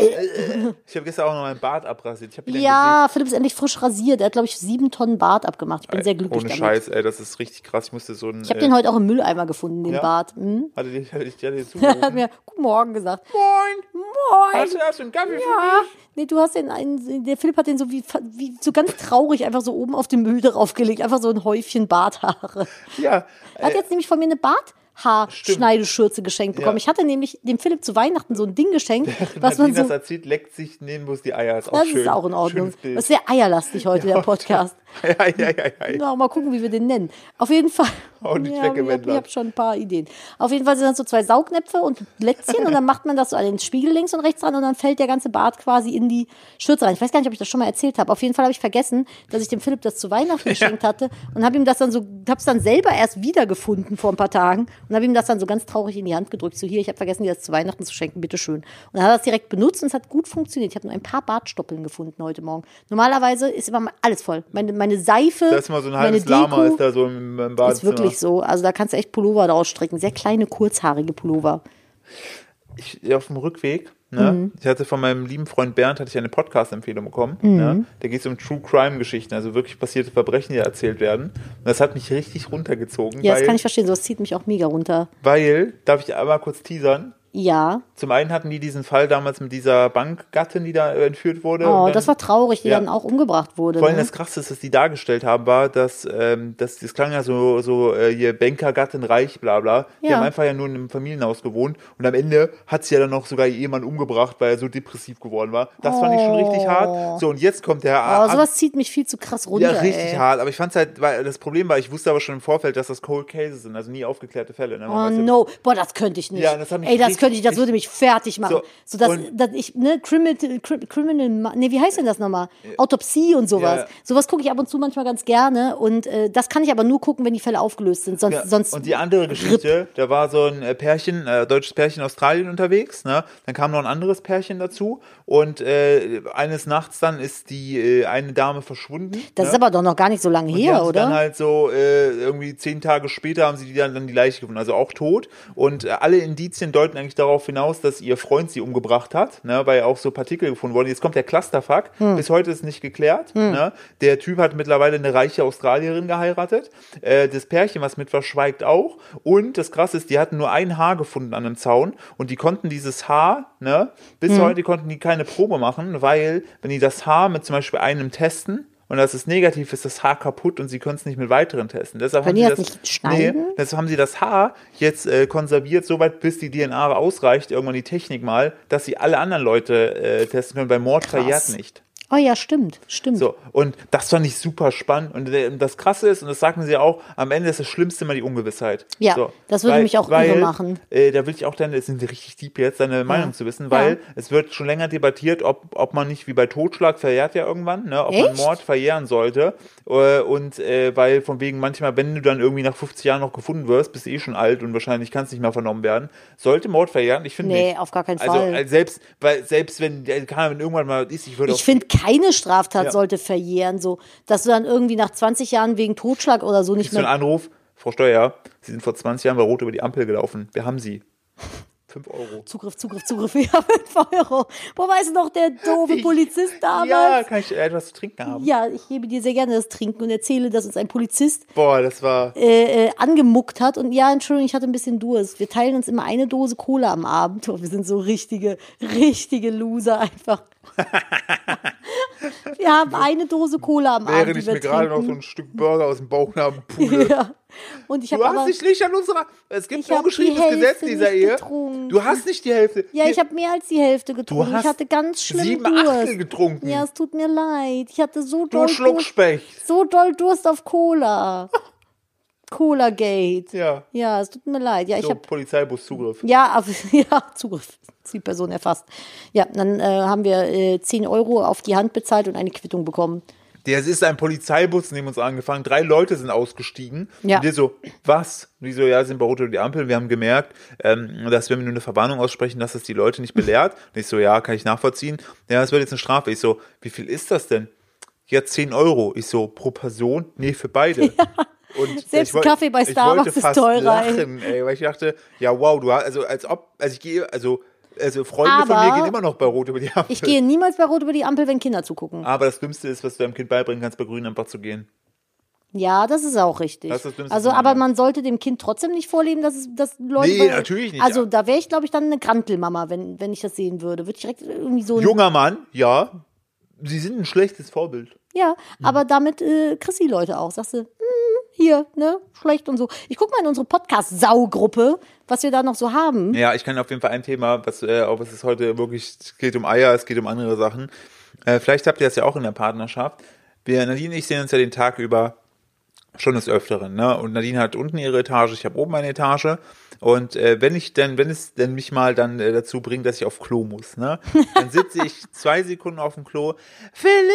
ich habe gestern auch noch meinen Bart abrasiert. Ich hab wieder ein Ja, Philipp ist endlich frisch rasiert. Er hat, glaube ich, sieben Tonnen Bart abgemacht. Ich bin sehr glücklich Ohne damit. Scheiß, ey, das ist richtig krass. Ich musste so ein. Ich habe den heute auch im Mülleimer gefunden, den ja? Bart. Hm? Hatte dich, hatte ich, hatte ich Er hat zugerufen. mir Guten Morgen gesagt. Moin! Moin. Hast du, hast du einen Kaffee für Ja, mich? nee, du hast den einen, der Philipp hat den so wie, wie so ganz traurig einfach so oben auf den Müll draufgelegt. Einfach so ein Häufchen Barthaare. Ja. Er hat jetzt nämlich von mir eine Barthaarschneideschürze geschenkt bekommen. Ja. Ich hatte nämlich dem Philipp zu Weihnachten so ein Ding geschenkt, was man Nadine so. das erzählt, leckt sich neben bloß die Eier. Ist auch Das schön. ist auch in Ordnung. Schönes Bild. Das ist sehr eierlastig heute, der Podcast. Ja, ja, ja, ja. Ja, mal gucken, wie wir den nennen. Auf jeden Fall. Auch nicht ja, ich weggewendelt. habe hab schon ein paar Ideen. Auf jeden Fall sind das so zwei Saugnäpfe und Lätzchen und dann macht man das so an den Spiegel links und rechts ran und dann fällt der ganze Bart quasi in die Schürze rein. Ich weiß gar nicht, ob ich das schon mal erzählt habe. Auf jeden Fall habe ich vergessen, dass ich dem Philipp das zu Weihnachten geschenkt hatte und habe ihm das dann so, habe es dann selber erst wiedergefunden vor ein paar Tagen und habe ihm das dann so ganz traurig in die Hand gedrückt. So hier, ich habe vergessen, dir das zu Weihnachten zu schenken, bitteschön. Und dann hat er das direkt benutzt und es hat gut funktioniert. Ich habe nur ein paar Bartstoppeln gefunden heute Morgen. Normalerweise ist immer alles voll. Meine, meine Seife, Da ist mal so ein meine halbes Deko, Lama ist da so im, im Badezimmer. ist wirklich so. Also da kannst du echt Pullover draus stricken. Sehr kleine, kurzhaarige Pullover. Ich, auf dem Rückweg, ne, Mhm. ich hatte von meinem lieben Freund Bernd, hatte ich eine Podcast-Empfehlung bekommen. Ne, da geht es um True-Crime-Geschichten, also wirklich passierte Verbrechen, die erzählt werden. Und das hat mich richtig runtergezogen, Ja, weil, das kann ich verstehen. Sowas zieht mich auch mega runter. weil, darf ich einmal kurz teasern? Ja. Zum einen hatten die diesen Fall damals mit dieser Bankgattin, die da äh, entführt wurde. Oh, und dann, das war traurig, die ja. dann auch umgebracht wurde. Vor allem Ne? das Krasse ist, dass die dargestellt haben, war, dass, ähm, dass das klang ja so, so äh, hier Bankergattin reich, bla bla. Die Ja. haben einfach ja nur in einem Familienhaus gewohnt und am Ende hat sie ja dann noch sogar ihr Ehemann umgebracht, weil er so depressiv geworden war. Das fand ich schon richtig hart. So, und jetzt kommt der Oh, sowas zieht mich viel zu krass runter. ja, richtig ey. hart, aber ich fand es halt, weil das Problem war, ich wusste aber schon im Vorfeld, dass das Cold Cases sind, also nie aufgeklärte Fälle. Ne? Man Oh weiß ja, no, boah, das könnte ich nicht. Ja, das hat mich Ey, das richtig- könnte ich, das würde mich fertig machen. So, So, dass, und- dass ich, ne, Criminal, Crim- Criminal, Ma- nee, wie heißt denn das nochmal? Autopsie und sowas. Ja. Sowas gucke ich ab und zu manchmal ganz gerne und äh, das kann ich aber nur gucken, wenn die Fälle aufgelöst sind. Sonst, Ja, sonst und die andere Geschichte, da war so ein äh, Pärchen, äh, deutsches Pärchen in Australien unterwegs, ne? Dann kam noch ein anderes Pärchen dazu und äh, eines Nachts dann ist die äh, eine Dame verschwunden. das ne? ist aber doch noch gar nicht so lange Und die her, haben sie oder? dann halt so äh, irgendwie zehn Tage später haben sie die dann, dann die Leiche gefunden, also auch tot. Und äh, alle Indizien deuten eigentlich darauf hinaus, dass ihr Freund sie umgebracht hat, ne? Weil auch so Partikel gefunden wurden. Jetzt kommt der Clusterfuck. Hm. Bis heute ist nicht geklärt. Ne? Der Typ hat mittlerweile eine reiche Australierin geheiratet. Äh, das Pärchen, was mit war, schweigt auch. Und das Krasse ist, die hatten nur ein Haar gefunden an einem Zaun und die konnten dieses Haar, ne, bis Hm. heute konnten die keine Probe machen, weil wenn die das Haar mit zum Beispiel einem testen, und das ist negativ, ist das Haar kaputt und sie können es nicht mit weiteren testen. Deshalb Können haben die sie das nicht schneiden? Nee, deshalb haben sie das Haar jetzt äh, konserviert, soweit bis die D N A ausreicht, irgendwann die Technik mal, dass sie alle anderen Leute äh, testen können, weil Mord verjährt nicht. Oh ja, stimmt, stimmt. So, und das fand ich super spannend. Und äh, das Krasse ist, und das sagten sie auch, am Ende ist das Schlimmste immer die Ungewissheit. Ja, so, das würde weil, mich auch weil, irre machen. Äh, da will ich auch deine, jetzt sind wir richtig deep jetzt, deine Meinung zu wissen, weil Ja. es wird schon länger debattiert, ob, ob man nicht wie bei Totschlag verjährt ja irgendwann, ne, ob man Echt? Mord verjähren sollte. Äh, und äh, weil von wegen manchmal, wenn du dann irgendwie nach fünfzig Jahren noch gefunden wirst, bist du eh schon alt und wahrscheinlich kannst nicht mehr vernommen werden, sollte Mord verjähren? Ich finde Nee, nicht. auf gar keinen Also, Fall. äh, selbst, weil, selbst wenn, äh, kann, wenn irgendwann mal ist, ich würde Ich finde, keine Straftat Ja. sollte verjähren, so, dass du dann irgendwie nach zwanzig Jahren wegen Totschlag oder so nicht so ein mehr. Anruf, Frau Steuer, Sie sind vor zwanzig Jahren bei Rot über die Ampel gelaufen. Wir haben Sie. fünf Euro. Zugriff, Zugriff, Zugriff, ja, fünf Euro. Boah, weißt du noch, der doofe Polizist damals? Ja, kann ich etwas zu trinken haben? Ja, ich gebe dir sehr gerne das Trinken und erzähle, dass uns ein Polizist Boah, das war... äh, äh, angemuckt hat. Und ja, Entschuldigung, ich hatte ein bisschen Durst. Wir teilen uns immer eine Dose Cola am Abend. Oh, wir sind so richtige, richtige Loser einfach. Wir haben eine Dose Cola am Abend, Während die ich wir mir gerade noch so trinken. ein Stück Burger aus dem Bauchnabel pule. Ja. Und ich Du habe hast aber... nicht nicht an unserer... Es gibt Ich ein hab die ungeschriebenes Gesetz Hälfte in dieser nicht Ehe. getrunken. Du hast nicht die Hälfte. Ja, Hier- ich habe mehr als die Hälfte getrunken. hast Ich hatte ganz schlimm sieben Durst. Achtel getrunken. Ja, es tut mir leid. Ich hatte so Du doll Durst, Schluckspecht. so doll Durst auf Cola. Cola-Gate. Ja. Ja, es tut mir leid. Ja, ich So, habe Polizeibus-Zugriff. ja, aber, ja, Zugriff. Zielperson erfasst. Ja, dann äh, haben wir äh, zehn Euro auf die Hand bezahlt und eine Quittung bekommen. Das ist ein Polizeibus neben uns angefangen. Drei Leute sind ausgestiegen. Ja. Und wir so, was? Und die so, ja, sind bei Rot über die Ampel. Wir haben gemerkt, ähm, dass wenn wir nur eine Verwarnung aussprechen, dass das die Leute nicht belehrt. Und ich so, ja, kann ich nachvollziehen. Ja, das wird jetzt eine Strafe. Ich so, wie viel ist das denn? Ja, zehn Euro. Ich so, pro Person? Nee, für beide. Ja. Und Selbst ich wollt- ein Kaffee bei ich Starbucks wollte ist fast teurer, ey. lachen, ey, weil ich dachte, ja, wow, du hast, also als ob, also ich gehe, also, also Freunde Aber von mir gehen immer noch bei Rot über die Ampel. Ich gehe niemals bei Rot über die Ampel, wenn Kinder zugucken. Aber das Dümmste ist, was du deinem Kind beibringen kannst, bei Grün einfach zu gehen. Ja, das ist auch richtig. Das ist das Dümmste also, von aber allem. man sollte dem Kind trotzdem nicht vorleben, dass es dass Leute. Nee, bei- natürlich nicht. Also, da wäre ich, glaube ich, dann eine Grantelmama, wenn, wenn ich das sehen würde. Würde ich direkt irgendwie so ein. Junger Mann, ja. Sie sind ein schlechtes Vorbild. Ja, aber damit äh, kriegst du die Leute auch. Sagst du, hm, hier, ne, schlecht und so. Ich guck mal in unsere Podcast-Saugruppe, was wir da noch so haben. Ja, ich kann auf jeden Fall ein Thema, was, äh, auch was es heute wirklich, es geht um Eier, es geht um andere Sachen. Äh, vielleicht habt ihr das ja auch in der Partnerschaft. Wir, Nadine und ich sehen uns ja den Tag über schon des Öfteren, ne? Und Nadine hat unten ihre Etage, ich habe oben meine Etage. Und äh, wenn ich denn, wenn es denn mich mal dann äh, dazu bringt, dass ich auf Klo muss, ne, dann sitze ich zwei Sekunden auf dem Klo. Philipp!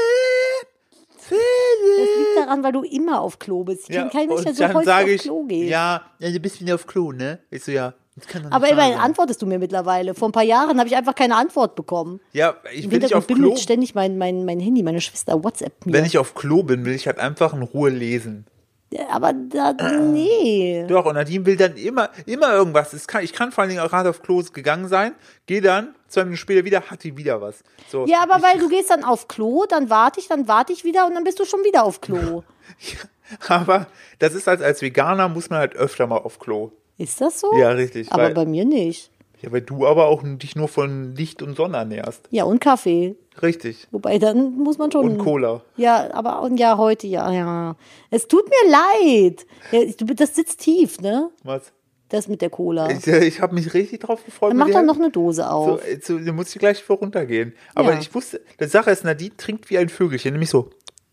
Philipp! Das liegt daran, weil du immer auf Klo bist. Ich kenne keinen Mensch, der und so dann häufig sage auf ich, Klo geht. ja, ja, du bist wieder auf Klo, ne? Ich so, ja, das kann doch nicht Aber wahr immerhin sein. antwortest du mir mittlerweile. Vor ein paar Jahren habe ich einfach keine Antwort bekommen. Ja, ich Im will nicht auf Hintergrund bimmelt Klo. ständig mein, mein, mein Handy, meine Schwester WhatsApp mir. Wenn ich auf Klo bin, will ich halt einfach in Ruhe lesen. Ja, aber da, nee. Doch, und Nadine will dann immer, immer irgendwas. Es kann, ich kann vor allen Dingen auch gerade auf Klo gegangen sein, gehe dann, zwei Minuten später wieder, hat die wieder was. So, Ja, aber ich, weil du gehst dann auf Klo, dann warte ich, dann warte ich wieder und dann bist du schon wieder auf Klo. Aber das ist als, als Veganer muss man halt öfter mal auf Klo. Ist das so? Ja, richtig. Aber weil, bei mir nicht. ja, weil du aber auch dich nur von Licht und Sonne ernährst. Ja, und Kaffee. Richtig. Wobei, dann muss man schon. Und Cola. Ja, aber und ja, heute, ja, ja. Es tut mir leid. Ja, du, das sitzt tief, ne? Was? Das mit der Cola. Ich, ich habe mich richtig drauf gefreut. Dann mit mach dir. dann noch eine Dose auf. So, so, da muss ich gleich vor runtergehen. Aber Ja. ich wusste, die Sache ist, Nadine trinkt wie ein Vögelchen, nämlich so.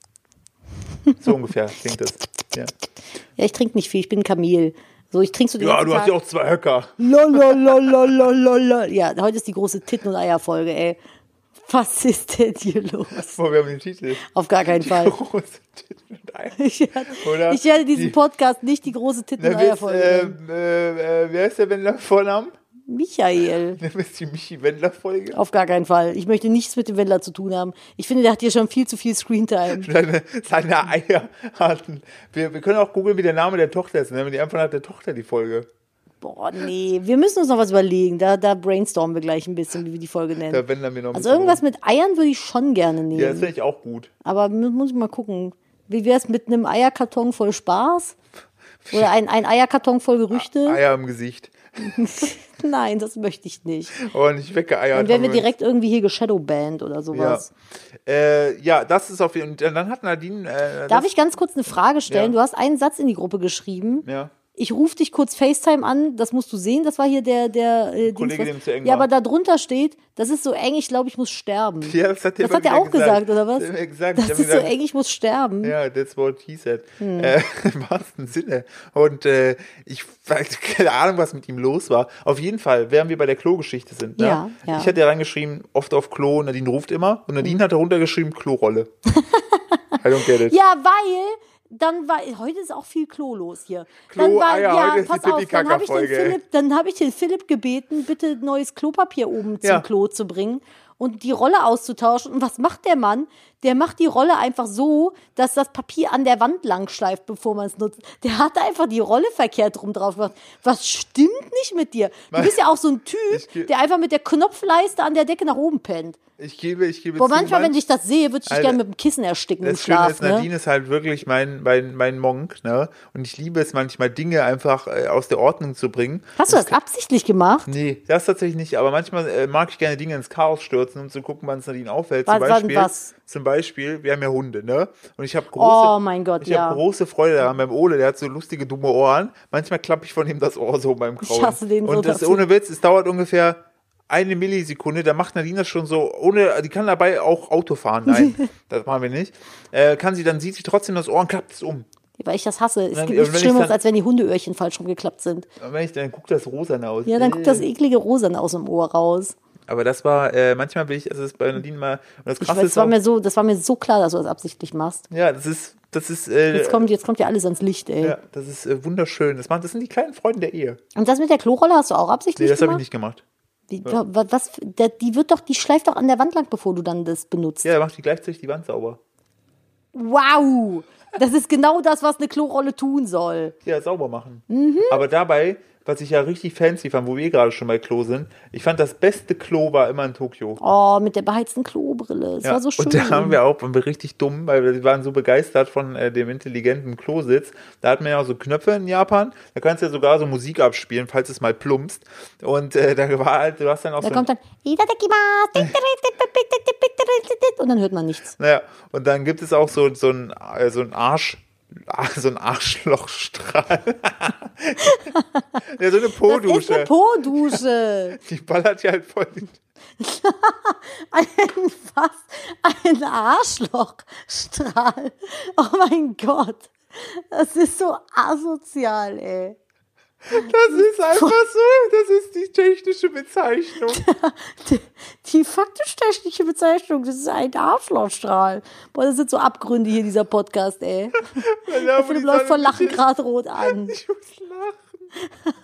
So ungefähr klingt das. Ja, Ja, ich trinke nicht viel, ich bin ein Kamel. So, ich trinke so den ja ganzen du hast Tag. ja auch zwei Höcker. Lololololololol. Ja, heute ist die große Titten- und Eierfolge, ey. Was ist denn hier los? Boah, wir haben den Titel. Auf gar keinen Fall. Große Titten und Eier. Ich werde, Oder ich werde diesen die- Podcast nicht die große Titten- und Na, wisst, Eierfolge nennen. äh, äh, äh, wer ist der Wendler-Vornamen? Michael. Das ist die Michi-Wendler-Folge. Auf gar keinen Fall. Ich möchte nichts mit dem Wendler zu tun haben. Ich finde, der hat hier schon viel zu viel Screentime. Seine, seine Eier hatten. Wir, wir können auch googeln, wie der Name der Tochter ist. Nennen wir die einfach nach der Tochter die Folge. Boah, nee. Wir müssen uns noch was überlegen. Da, da brainstormen wir gleich ein bisschen, wie wir die Folge nennen. Da Wendler mir noch ein Also bisschen irgendwas mit Eiern würde ich schon gerne nehmen. rum. Ja, das finde ich auch gut. Aber mu- muss ich mal gucken. Wie wäre es mit einem Eierkarton voll Spaß? Oder ein, ein Eierkarton voll Gerüchte? Eier im Gesicht. Nein, das möchte ich nicht. Und ich weggeeiert. Dann wären wir haben wir- direkt irgendwie hier geshadowbanned oder Ja. sowas. Äh, ja, das ist auf jeden Fall. Und dann hat Nadine. Äh, Darf das, ich ganz kurz eine Frage stellen? Ja. Du hast einen Satz in die Gruppe geschrieben. Ja. Ich rufe dich kurz FaceTime an, das musst du sehen, das war hier der, der äh, Kollege, Dings, dem zu eng ja, war. aber da drunter steht, das ist so eng, ich glaube, ich muss sterben. Ja, das hat, der das immer hat er wieder auch gesagt, oder was? Das hat er gesagt. Das Ich hab ist so gesagt, eng, ich muss sterben. Ja, that's what he said. Hm. Äh, Im wahrsten Sinne. Und äh, ich weiß keine Ahnung, was mit ihm los war. Auf jeden Fall, während wir bei der Klo-Geschichte sind. Ne? Ja, ja. Ich hatte ja reingeschrieben, oft auf Klo, Nadine ruft immer. Und Nadine hat darunter geschrieben, Klorolle. I don't get it. Ja, weil dann war heute ist auch viel Klo los hier. Klo, dann war, Eier, ja, heute ist die pass auf, dann habe ich den Pipi-Kaka-Folge, ey. Philipp, dann habe ich den Philipp gebeten, bitte neues Klopapier oben zum Ja. Klo zu bringen. und die Rolle auszutauschen. Und was macht der Mann? Der macht die Rolle einfach so, dass das Papier an der Wand lang schleift, bevor man es nutzt. Der hat einfach die Rolle verkehrt rum drauf gemacht. Was stimmt nicht mit dir? Du bist ja auch so ein Typ, der einfach mit der Knopfleiste an der Decke nach oben pennt. Ich gebe, ich gebe Boah, manchmal, wenn ich das sehe, würde ich dich gerne mit dem Kissen ersticken im Das Schöne Schlaf. ist, Nadine Ne? ist halt wirklich mein, mein, mein Monk, ne? Und ich liebe es manchmal, Dinge einfach äh, aus der Ordnung zu bringen. Hast du das absichtlich gemacht? Nee, das tatsächlich nicht. Aber manchmal äh, mag ich gerne Dinge ins Chaos stürzen, um zu gucken, wann es Nadine auffällt. Zum Was- Beispiel, was? zum Beispiel, wir haben ja Hunde, ne? Und ich habe große, Oh mein Gott, ich ja. habe große Freude daran beim Ole, der hat so lustige, dumme Ohren. Manchmal klappe ich von ihm das Ohr so beim Krauen. hasse den so Und das dafür. ohne Witz, es dauert ungefähr eine Millisekunde, da macht Nadine das schon so, ohne, die kann dabei auch Auto fahren, nein, das machen wir nicht, äh, kann sie, dann sieht sie trotzdem das Ohr und klappt es um. Weil ich das hasse. Es Dann- gibt wenn nichts ich Schlimmeres, dann- als wenn die Hundeöhrchen falsch rumgeklappt sind. Und wenn ich, dann guckt das rosa aus. Ja, dann guckt das eklige Rosan aus dem Ohr raus. Aber das war, äh, manchmal will ich, also das ist bei Nadine mal, und das Ich krasse weiß, ist das, war auch, mir so, das war mir so klar, dass du das absichtlich machst. ja, das ist, das ist, äh, Jetzt kommt, jetzt kommt ja alles ans Licht, ey. ja, das ist äh, wunderschön. Das, macht, das sind die kleinen Freunde der Ehe. Und das mit der Klorolle hast du auch Nee, absichtlich das habe ich gemacht? nicht gemacht. Wie, wa- was, der, die wird doch, die schleift doch an der Wand lang, bevor du dann das benutzt. Ja, da macht die gleichzeitig die Wand sauber. Wow! Das ist genau das, was eine Klorolle tun soll. Ja, sauber machen. Mhm. Aber dabei, was ich ja richtig fancy fand, wo wir gerade schon bei Klo sind, ich fand, das beste Klo war immer in Tokio. Oh, mit der beheizten Klobrille. Das Ja, war so schön. und da haben wir auch, waren wir richtig dumm, weil wir waren so begeistert von äh, dem intelligenten Klositz. Da hat man ja auch so Knöpfe in Japan, da kannst du ja sogar so Musik abspielen, falls es mal plumpst. Und äh, da war halt, du hast dann auch da so kommt dann und dann hört man nichts. naja, und dann gibt es auch so, so ein, äh, so ein Arsch, so ein Arschlochstrahl. Ja, so eine Das ist Po-Dusche. eine Po-Dusche. Die ballert ja halt voll. in- Ein was? Ein Arschlochstrahl. Oh mein Gott. Das ist so asozial, ey. Das ist einfach so, das ist die technische Bezeichnung. Die, die faktisch-technische Bezeichnung, das ist ein Arschlochstrahl. Boah, das sind so Abgründe hier, dieser Podcast, ey. Ja, Der Philipp läuft vor Lachen gerade rot an. Ich muss lachen.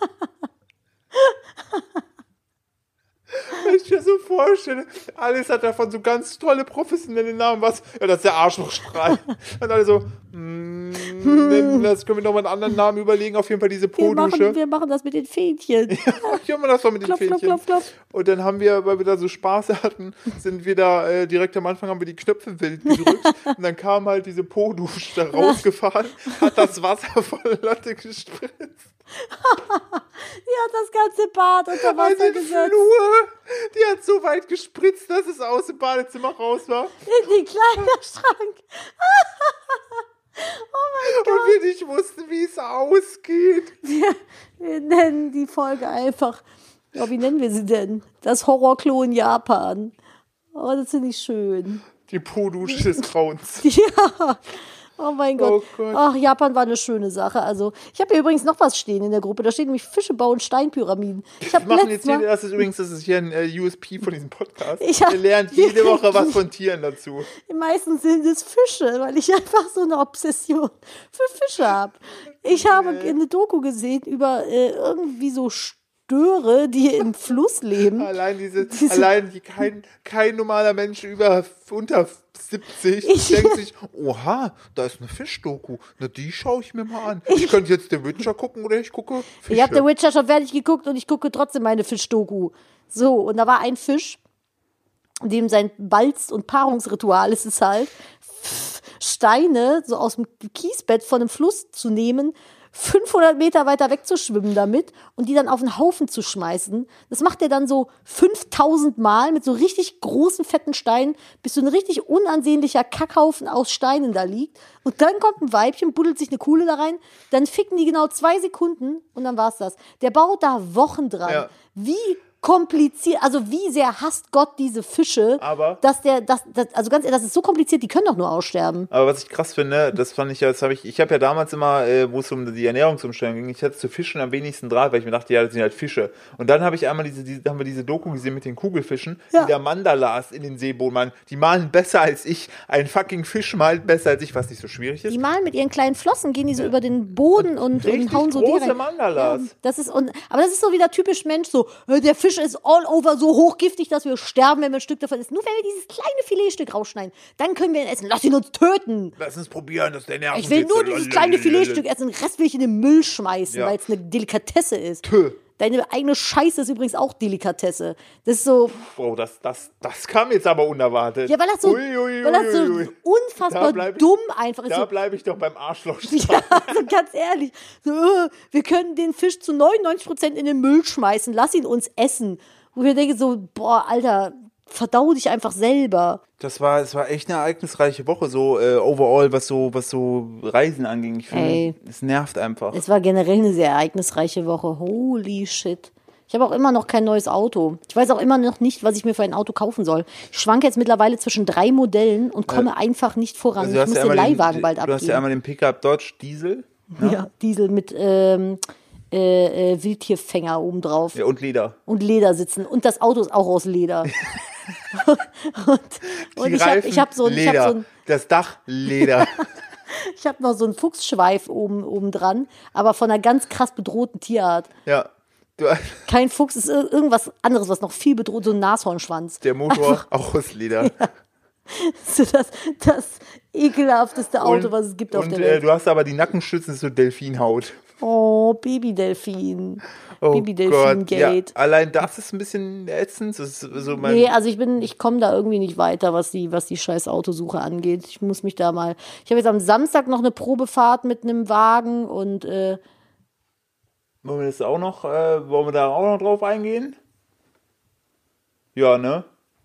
Wenn ich mir so vorstelle, alles hat davon so ganz tolle professionelle Namen. Was? Ja, das ist der Arschlochstrahl. Und alle so, mm, nennen das können wir nochmal einen anderen Namen überlegen. Auf jeden Fall diese Wir machen, Po-Dusche. wir machen das mit den Fähnchen. Ja, man das war mit den Klopf, klopf, Fähnchen. klopf, klopf. Und dann haben wir, weil wir da so Spaß hatten, sind wir da äh, direkt am Anfang haben wir die Knöpfe wild gedrückt. Und dann kam halt diese Po-Dusche da rausgefahren, hat das Wasser voll Lotte gespritzt. Die hat das ganze Bad unter Wasser Also die gesetzt. Flur, die hat so weit gespritzt, dass es aus dem Badezimmer raus war. In den Kleiderschrank. Oh mein Und wir nicht wussten, wie es ausgeht. Wir, wir nennen die Folge einfach, ja, wie nennen wir sie denn? Das Horrorklo in Japan. Oh, das finde ich schön. Die Po-Dusche des Grauens. Ja. Oh mein Gott. Oh Gott. Ach, Japan war eine schöne Sache. Also, ich habe hier übrigens noch was stehen in der Gruppe. Da steht nämlich Fische bauen Steinpyramiden. Ich habe Wir machen letztes jetzt jede, Mal, das ist übrigens, das ist hier ein äh, U S P von diesem Podcast. Ich hab- Ihr lernt jede Woche was von Tieren dazu. meistens sind es Fische, weil ich einfach so eine Obsession für Fische habe. Ich habe eine Doku gesehen über äh, irgendwie so Störe, die im Fluss leben. Allein diese, Diese- allein die, kein, kein normaler Mensch über unter siebzig Ich- denkt sich, oha, da ist eine Fischdoku. Na, die schaue ich mir mal an. Ich, könnte jetzt The Witcher gucken oder ich gucke Fische. Ich habe The Witcher schon fertig geguckt und ich gucke trotzdem meine Fischdoku. So, und da war ein Fisch, dem sein Balz- und Paarungsritual ist es halt, Steine so aus dem Kiesbett von einem Fluss zu nehmen, fünfhundert Meter weiter wegzuschwimmen damit und die dann auf einen Haufen zu schmeißen. Das macht er dann so fünftausend Mal mit so richtig großen, fetten Steinen, bis so ein richtig unansehnlicher Kackhaufen aus Steinen da liegt. Und dann kommt ein Weibchen, buddelt sich eine Kuhle da rein, dann ficken die genau zwei Sekunden und dann war's das. Der baut da Wochen dran. Ja. Wie kompliziert, also wie sehr hasst Gott diese Fische, Aber- dass der, das, das, also ganz ehrlich, das ist so kompliziert, die können doch nur aussterben. Aber was ich krass finde, das fand ich ja, das habe ich, ich habe ja damals immer, äh, wo es um die Ernährungsumstellung ging, ich hatte zu Fischen am wenigsten Draht, weil ich mir dachte, ja, das sind halt Fische. Und dann habe ich einmal diese, diese, haben wir diese Doku gesehen mit den Kugelfischen, Ja. die der Mandalas in den Seeboden malen. Die malen besser als ich. Ein fucking Fisch malt besser als ich, was nicht so schwierig ist. Die malen mit ihren kleinen Flossen, gehen die so über den Boden und, und Richtig hauen so große direkt. Mandalas. Ja, das ist, und, aber das ist so wieder typisch Mensch, so, äh, der Fisch Fisch ist all over so hochgiftig, dass wir sterben, wenn wir ein Stück davon essen. Nur wenn wir dieses kleine Filetstück rausschneiden, dann können wir ihn essen. Lass ihn uns töten. Lass uns probieren, dass der Nerven Ich will nur dieses kleine Filetstück essen. Den Rest will ich in den Müll schmeißen, Ja. weil es eine Delikatesse ist. Tö. Deine eigene Scheiße ist übrigens auch Delikatesse. Das ist so, Oh, das, das, das kam jetzt aber unerwartet. ja, weil das so, Ui, ui, weil das ui, so ui. unfassbar Da bleib ich- dumm einfach ist. Da So, bleibe ich doch beim Arschloch. ja, also ganz ehrlich, so, äh, wir können den Fisch zu neunundneunzig Prozent in den Müll schmeißen, lass ihn uns essen. Wo wir denken so, boah, Alter, verdau dich einfach selber. Das war, es war echt eine ereignisreiche Woche, so äh, overall, was so, was so Reisen anging. Ich Ey. finde, es nervt einfach. Es war generell eine sehr ereignisreiche Woche. Holy shit. Ich habe auch immer noch kein neues Auto. Ich weiß auch immer noch nicht, was ich mir für ein Auto kaufen soll. Ich schwanke jetzt mittlerweile zwischen drei Modellen und komme einfach nicht voran. Also ich muss ja den einmal Leihwagen bald Du hast ja abgeben. einmal den Pickup Dodge Diesel, ne? Ja, Diesel mit ähm, äh, äh, Wildtierfänger obendrauf. Ja, und Leder. Und Leder sitzen. Und das Auto ist auch aus Leder. und und Die ich habe Reifen, ich hab so, ein- ich hab Leder. so, ein- Das Dach, Leder. ich hab noch so einen Fuchsschweif oben, oben dran, aber von einer ganz krass bedrohten Tierart. Ja. Du, Kein Fuchs, ist ir- irgendwas anderes, was noch viel bedroht, so ein Nashornschwanz. der Motor auch aus Leder. So das, das ekelhafteste Auto, Und- was es gibt auf und, der äh, Welt. du hast aber die Nackenstützen, so Delfinhaut. Oh, Babydelfin. Oh Babydelfin-Gate. Ja, allein das ist ein bisschen ätzend. Das ist so mein, Nee, also ich bin, ich komme da irgendwie nicht weiter, was die, was die scheiß Autosuche angeht. Ich muss mich da mal. Ich habe jetzt am Samstag noch eine Probefahrt mit einem Wagen und äh, wollen wir das auch noch, äh, wollen wir da auch noch drauf eingehen? Ja, ne?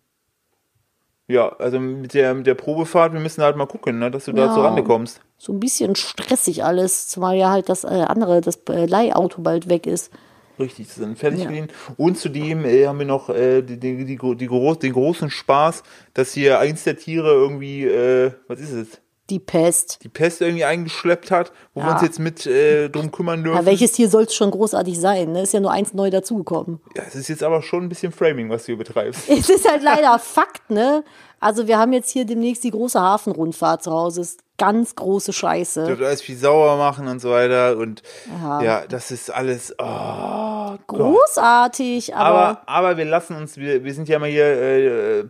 Ja, also mit der, mit der Probefahrt, wir müssen halt mal gucken, ne, dass du da Ja. zur Rande kommst. so ein bisschen stressig alles, zumal ja halt das äh, andere, das äh, Leihauto bald weg ist. Richtig, das sind fertig Ja. mit ihnen. Und zudem äh, haben wir noch äh, die, die, die, die, groß, den großen Spaß, dass hier eins der Tiere irgendwie, äh, was ist es? Die Pest. Die Pest irgendwie eingeschleppt hat, wo wir Ja. uns jetzt mit äh, drum kümmern dürfen. Ja, welches Tier soll es schon großartig sein? Ne? Ist ja nur eins neu dazugekommen. Ja, es ist jetzt aber schon ein bisschen Framing, was du hier betreibst. Es ist halt leider Fakt, ne? Also wir haben jetzt hier demnächst die große Hafenrundfahrt zu Hause. Ist ganz große Scheiße. Dürft alles viel sauer machen und so weiter. Und Ja. ja, das ist alles. Oh, Gott. Großartig, aber, Aber, aber wir lassen uns, wir, wir sind ja mal hier, äh,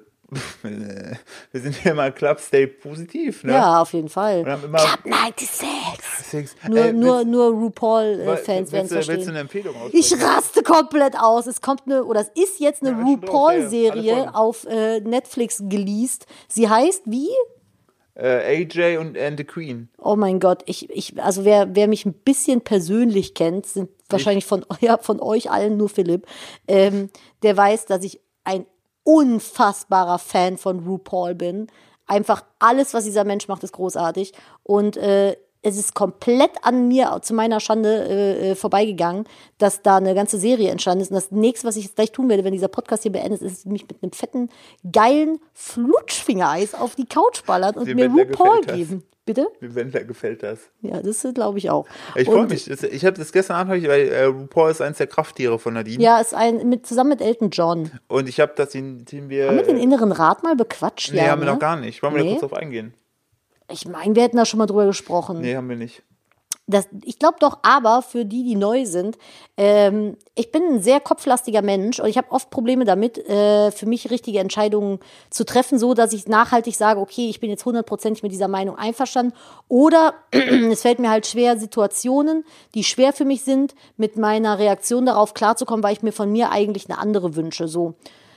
wir sind ja mal Club Stay positiv, ne? ja, auf jeden Fall. Und haben immer Club neunundsechzig. Six, Nur, Ey, nur, willst- nur RuPaul-Fans willst- werden es willst du- Willst du verstehen. eine Empfehlung aussprechen? Ich raste komplett aus. Es kommt eine, oder es ist jetzt eine Ja, ist schon drauf, ja, ja. Alle RuPaul-Serie Folgen. auf äh, Netflix geleast. Sie heißt wie? Äh, A J und and the Queen. Oh mein Gott, ich, ich, also wer, wer mich ein bisschen persönlich kennt, sind wahrscheinlich von, ja, von euch allen nur Philipp, ähm, der weiß, dass ich ein unfassbarer Fan von RuPaul bin. Einfach alles, was dieser Mensch macht, ist großartig. Und äh, es ist komplett an mir, zu meiner Schande, äh, äh, vorbeigegangen, dass da eine ganze Serie entstanden ist. Und das nächste, was ich jetzt gleich tun werde, wenn dieser Podcast hier beendet ist, ist mich mit einem fetten, geilen Flutschfingereis auf die Couch ballern und Dem mir Wendler RuPaul gefällt das. geben. Bitte? Dem Wendler gefällt das. Ja, das glaube ich auch. Ich freue Und- mich. Das- Ich habe das gestern Abend, hab ich, weil äh, RuPaul ist eins der Krafttiere von Nadine. Ja, ist ein, mit, zusammen mit Elton John. Und ich habe das, den, den wir. Haben wir den inneren Rat mal bequatscht? Nee, ja, haben wir ne? noch gar nicht. Wollen wir Nee. da kurz drauf eingehen? Ich meine, wir hätten da schon mal drüber gesprochen. Nee, haben wir nicht. Das, ich glaube doch, aber für die, die neu sind, ähm, ich bin ein sehr kopflastiger Mensch und ich habe oft Probleme damit, äh, für mich richtige Entscheidungen zu treffen, so dass ich nachhaltig sage, okay, ich bin jetzt hundertprozentig mit dieser Meinung einverstanden. Oder es fällt mir halt schwer, Situationen, die schwer für mich sind, mit meiner Reaktion darauf klarzukommen, weil ich mir von mir eigentlich eine andere wünsche. So.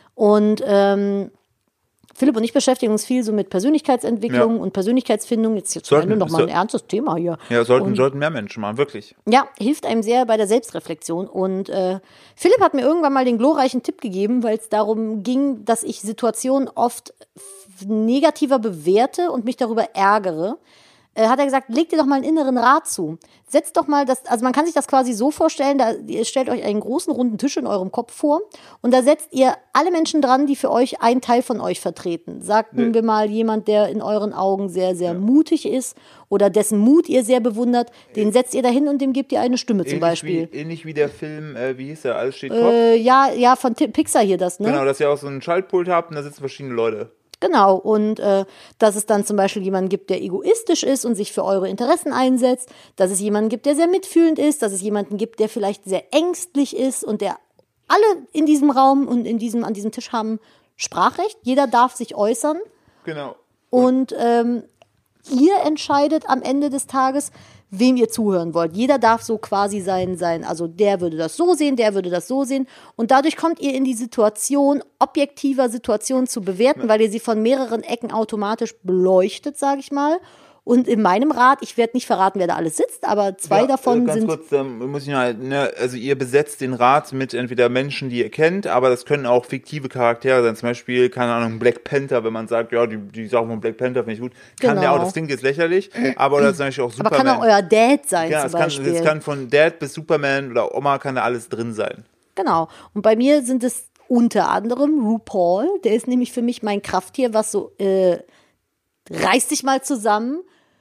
Und ähm, Philipp und ich beschäftigen uns viel so mit Persönlichkeitsentwicklung Ja. und Persönlichkeitsfindung. Jetzt hier zum Sollten- Ende nochmal ein soll- ernstes Thema hier. Ja, sollten, Und- sollten mehr Menschen machen, wirklich. Ja, hilft einem sehr bei der Selbstreflexion. Und äh, Philipp hat mir irgendwann mal den glorreichen Tipp gegeben, weil es darum ging, dass ich Situationen oft f- negativer bewerte und mich darüber ärgere. Äh, hat er gesagt, leg dir doch mal einen inneren Rat zu. Setzt doch mal das, also man kann sich das quasi so vorstellen, da, ihr stellt euch einen großen runden Tisch in eurem Kopf vor und da setzt ihr alle Menschen dran, die für euch einen Teil von euch vertreten. Sagten Nee. wir mal jemand, der in euren Augen sehr, sehr mutig ist oder dessen Mut ihr sehr bewundert, den setzt ihr dahin und dem gebt ihr eine Stimme zum Ähnlich Beispiel. wie, ähnlich wie der Film, äh, wie hieß der? Alles steht Kopf. Äh, ja, ja, von Ti- Pixar hier das, ne? Genau, dass ihr auch so einen Schaltpult habt und da sitzen verschiedene Leute. Genau, und äh, dass es dann zum Beispiel jemanden gibt, der egoistisch ist und sich für eure Interessen einsetzt, dass es jemanden gibt, der sehr mitfühlend ist, dass es jemanden gibt, der vielleicht sehr ängstlich ist und der alle in diesem Raum und in diesem, an diesem Tisch haben Sprachrecht. Jeder darf sich äußern. Genau. Und ähm, ihr entscheidet am Ende des Tages, wem ihr zuhören wollt. Jeder darf so quasi sein, sein, also der würde das so sehen, der würde das so sehen. Und dadurch kommt ihr in die Situation, objektiver Situationen zu bewerten, weil ihr sie von mehreren Ecken automatisch beleuchtet, sage ich mal. Und in meinem Rat, ich werde nicht verraten, wer da alles sitzt, aber zwei ja, davon ganz sind... Kurz, ähm, muss ich noch, ne, also ihr besetzt den Rat mit entweder Menschen, die ihr kennt, aber das können auch fiktive Charaktere sein. Zum Beispiel, keine Ahnung, Black Panther, wenn man sagt, ja, die, die Sachen von Black Panther finde ich gut. Kann Genau. der auch, das klingt jetzt lächerlich, aber oder zum Beispiel auch Superman. Aber kann auch euer Dad sein, ja, zum es kann, Beispiel. es kann von Dad bis Superman oder Oma kann da alles drin sein. Genau. Und bei mir sind es unter anderem RuPaul, der ist nämlich für mich mein Krafttier, was so, äh, reiß dich mal zusammen,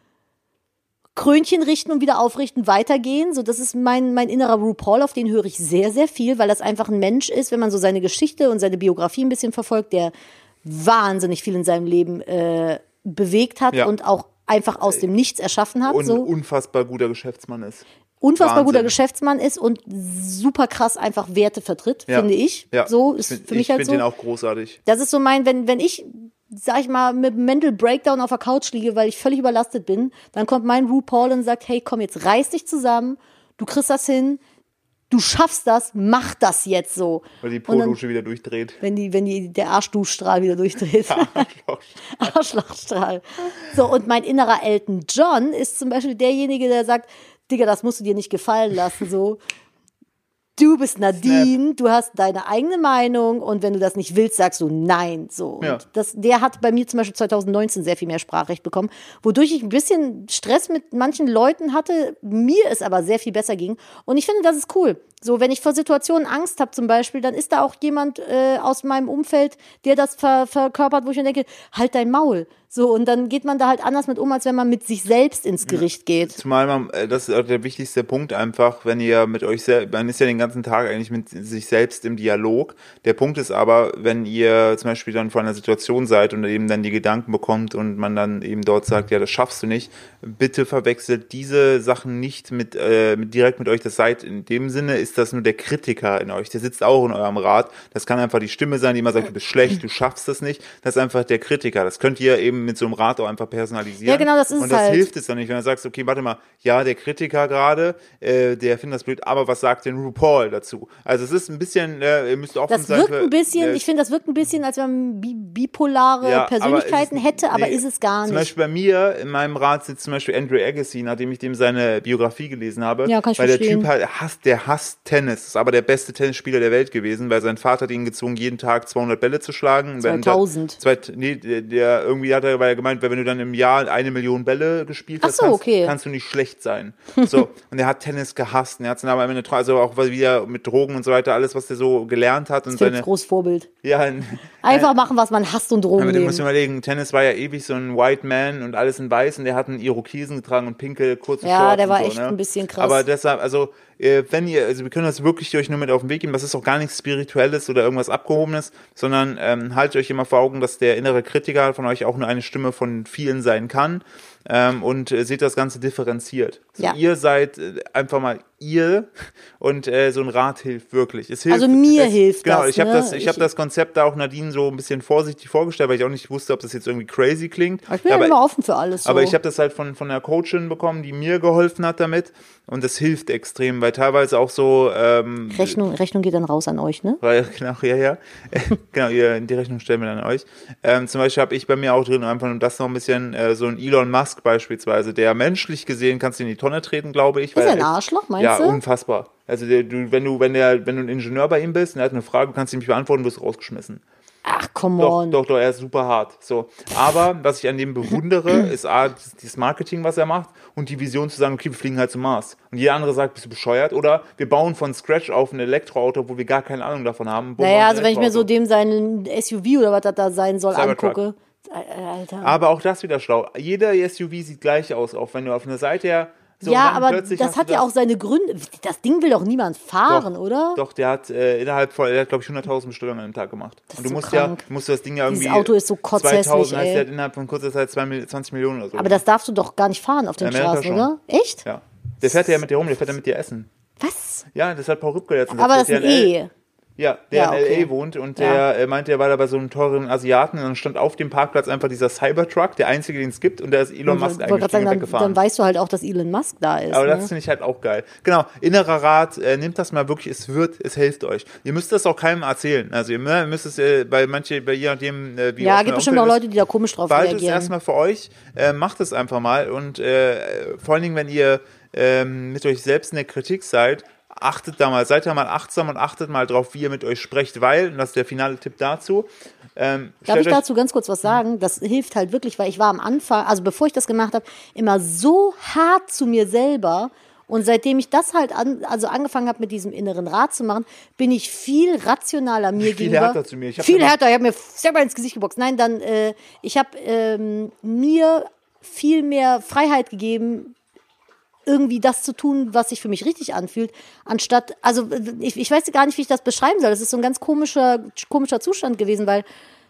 Krönchen richten und wieder aufrichten, weitergehen. So, das ist mein, mein innerer RuPaul, auf den höre ich sehr, sehr viel, weil das einfach ein Mensch ist, wenn man so seine Geschichte und seine Biografie ein bisschen verfolgt, der wahnsinnig viel in seinem Leben äh, bewegt hat Ja. und auch einfach aus dem Nichts erschaffen hat. Und so. ein unfassbar guter Geschäftsmann ist. Unfassbar Wahnsinn. guter Geschäftsmann ist und super krass einfach Werte vertritt, Ja. finde ich. Ja. So ist ich find, für mich ich halt finde so. den auch großartig. Das ist so mein, wenn, wenn ich, sag ich mal, mit Mental Breakdown auf der Couch liege, weil ich völlig überlastet bin, dann kommt mein RuPaul und sagt, hey, komm, jetzt reiß dich zusammen, du kriegst das hin, du schaffst das, mach das jetzt so. Weil die Und dann, Po-Dusche wieder durchdreht. wenn die, wenn die, der Arschduschstrahl wieder durchdreht. Arschlochstrahl. So, und mein innerer Elton John ist zum Beispiel derjenige, der sagt, Digga, das musst du dir nicht gefallen lassen, so. Du bist Nadine, Snap. Du hast deine eigene Meinung und wenn du das nicht willst, sagst du nein. So. Ja. Und das, der hat bei mir zum Beispiel zwanzig neunzehn sehr viel mehr Sprachrecht bekommen, wodurch ich ein bisschen Stress mit manchen Leuten hatte, mir es aber sehr viel besser ging. Und ich finde, das ist cool. So, wenn ich vor Situationen Angst habe zum Beispiel, dann ist da auch jemand äh, aus meinem Umfeld, der das ver- verkörpert, wo ich mir denke, halt dein Maul. So, und dann geht man da halt anders mit um, als wenn man mit sich selbst ins Gericht geht. Zumal man, äh, das ist auch der wichtigste Punkt einfach, wenn ihr mit euch selbst, man ist ja den ganzen Tag eigentlich mit sich selbst im Dialog. Der Punkt ist aber, wenn ihr zum Beispiel dann vor einer Situation seid und eben dann die Gedanken bekommt und man dann eben dort sagt, ja, das schaffst du nicht, bitte verwechselt diese Sachen nicht mit, äh, mit direkt mit euch. Das seid in dem Sinne, ist das nur der Kritiker in euch. Der sitzt auch in eurem Rat. Das kann einfach die Stimme sein, die immer sagt, du bist schlecht, du schaffst das nicht. Das ist einfach der Kritiker. Das könnt ihr eben mit so einem Rat auch einfach personalisieren. Ja, genau, das ist Und es das halt. hilft es dann nicht, wenn du sagst, okay, warte mal, ja, der Kritiker gerade, äh, der findet das blöd, aber was sagt denn RuPaul dazu? Also es ist ein bisschen, äh, ihr müsst offen Das sein. wirkt für, ein bisschen, äh, ich finde, das wirkt ein bisschen, als wenn man bi- bipolare ja, Persönlichkeiten aber es ist, hätte, aber nee, ist es gar nicht. Zum Beispiel bei mir, in meinem Rat sitzt zum Beispiel Andrew Agassi, nachdem ich dem seine Biografie gelesen habe. Ja, kann ich weil verstehen. der Typ halt hasst, der hasst Tennis, ist aber der beste Tennisspieler der Welt gewesen, weil sein Vater hat ihn gezwungen, jeden Tag zweihundert Bälle zu schlagen. zweitausend. Zwei, nee, der, der irgendwie hat er weil er gemeint, weil wenn du dann im Jahr eine Million Bälle gespielt Ach hast, so, kannst, okay. kannst du nicht schlecht sein. So, und er hat Tennis gehasst. Und er hat dann aber am Ende, also auch wieder mit Drogen und so weiter, alles, was der so gelernt hat. Und Das ist seine, ein großes Vorbild. ja, ein, Einfach machen, was man hasst und Drogen aber du nehmen. musst dir überlegen, Tennis war ja ewig so ein White Man und alles in weiß und der hat einen Irokesen getragen und pinke, kurze Ja, Shorts der war und so, echt ne? ein bisschen krass. Aber deshalb, also, äh, wenn ihr, also wir können das wirklich euch nur mit auf den Weg geben, das ist auch gar nichts Spirituelles oder irgendwas Abgehobenes, sondern ähm, haltet euch immer vor Augen, dass der innere Kritiker von euch auch nur eine Stimme von vielen sein kann. Ähm, und äh, seht das Ganze differenziert. So, Ja. Ihr seid äh, einfach mal ihr und äh, so ein Rat hilft wirklich. Es hilft, Also mir es, hilft genau, das, ich habe ne? das, ich habe Ich- das Konzept da auch Nadine so ein bisschen vorsichtig vorgestellt, weil ich auch nicht wusste, ob das jetzt irgendwie crazy klingt. Aber ich bin ja, aber, immer offen für alles. So. aber ich habe das halt von, von einer Coachin bekommen, die mir geholfen hat damit und das hilft extrem, weil teilweise auch so ähm, Rechnung, Rechnung geht dann raus an euch, ne? weil, genau, ja, ja. genau, ihr, die Rechnung stellen wir dann an euch. Ähm, zum Beispiel habe ich bei mir auch drin, einfach um das noch ein bisschen, äh, so ein Elon Musk beispielsweise, der menschlich gesehen kannst du in die Tonne treten, glaube ich. Ist weil er ein er Arschloch, meinst ja, du? unfassbar. Also der, du, wenn du, wenn der, wenn du ein Ingenieur bei ihm bist und er hat eine Frage, du kannst sie nicht beantworten, wirst du rausgeschmissen. Ach, come Doch, on. doch, doch, er ist super hart. So. Aber was ich an dem bewundere, ist A, das, das Marketing, was er macht und die Vision zu sagen, okay, wir fliegen halt zum Mars. Und jeder andere sagt, bist du bescheuert? Oder wir bauen von Scratch auf ein Elektroauto, obwohl wir gar keine Ahnung davon haben. Bauen wir Naja, ein also wenn ich mir so Elektroauto. dem seinen S U V oder was das da sein soll Cybertruck. angucke. Äh, Alter. Aber auch das wieder schlau. Jeder S U V sieht gleich aus, auch wenn du auf einer Seite her. So, ja, und dann aber plötzlich das hast hat du ja auch seine Gründe. Das Ding will doch niemand fahren, Doch, oder? Doch, der hat äh, innerhalb von, der hat, glaube ich, hunderttausend Bestellungen an einem Tag gemacht. Das ist und du so musst krank. ja, musst du das Ding ja irgendwie. Dieses Auto ist so kotzhässlich, zweitausend heißt, ey. der hat innerhalb von kurzer Zeit zwanzig Millionen oder so. Aber das darfst du doch gar nicht fahren auf den In Amerika Straßen, schon. oder? Echt? Ja. Der fährt ja mit dir rum, der fährt ja mit dir essen. Was? Ja, das hat Paul Rübke letztens Aber das erzählt, ist ein T N L. E. Ja, der Ja, in okay. L A wohnt und Ja. der äh, meinte, er war da bei so einem teuren Asiaten und dann stand auf dem Parkplatz einfach dieser Cybertruck, der einzige, den es gibt, und da ist Elon Ich Musk wollte gerade eigentlich sagen, dann, weggefahren. dann weißt du halt auch, dass Elon Musk da ist. Aber ne? das finde ich halt auch geil. Genau, innerer Rat, äh, nehmt das mal wirklich, es wird, es hilft euch. Ihr müsst das auch keinem erzählen. Also ihr ne, müsst es äh, bei manche, bei je nachdem, äh, wie Ja, offen gibt euer bestimmt auch Umfeld ist, Leute, die da komisch drauf behaltet es reagieren. erstmal für euch, äh, macht es einfach mal und äh, vor allen Dingen, wenn ihr ähm, mit euch selbst in der Kritik seid, achtet da mal, seid da mal achtsam und achtet mal drauf, wie ihr mit euch sprecht, weil, und das ist der finale Tipp dazu, ähm, Darf stellt ich euch- dazu ganz kurz was sagen? Das hilft halt wirklich, weil ich war am Anfang, also bevor ich das gemacht habe, immer so hart zu mir selber. Und seitdem ich das halt an, also angefangen habe, mit diesem inneren Rat zu machen, bin ich viel rationaler mir Viel gegenüber. härter zu mir. Ich hab viel immer- härter. Ich habe mir selber ins Gesicht geboxt. Nein, dann, äh, ich habe ähm, mir viel mehr Freiheit gegeben, irgendwie das zu tun, was sich für mich richtig anfühlt, anstatt, also ich, ich weiß gar nicht, wie ich das beschreiben soll. Das ist so ein ganz komischer, komischer Zustand gewesen, weil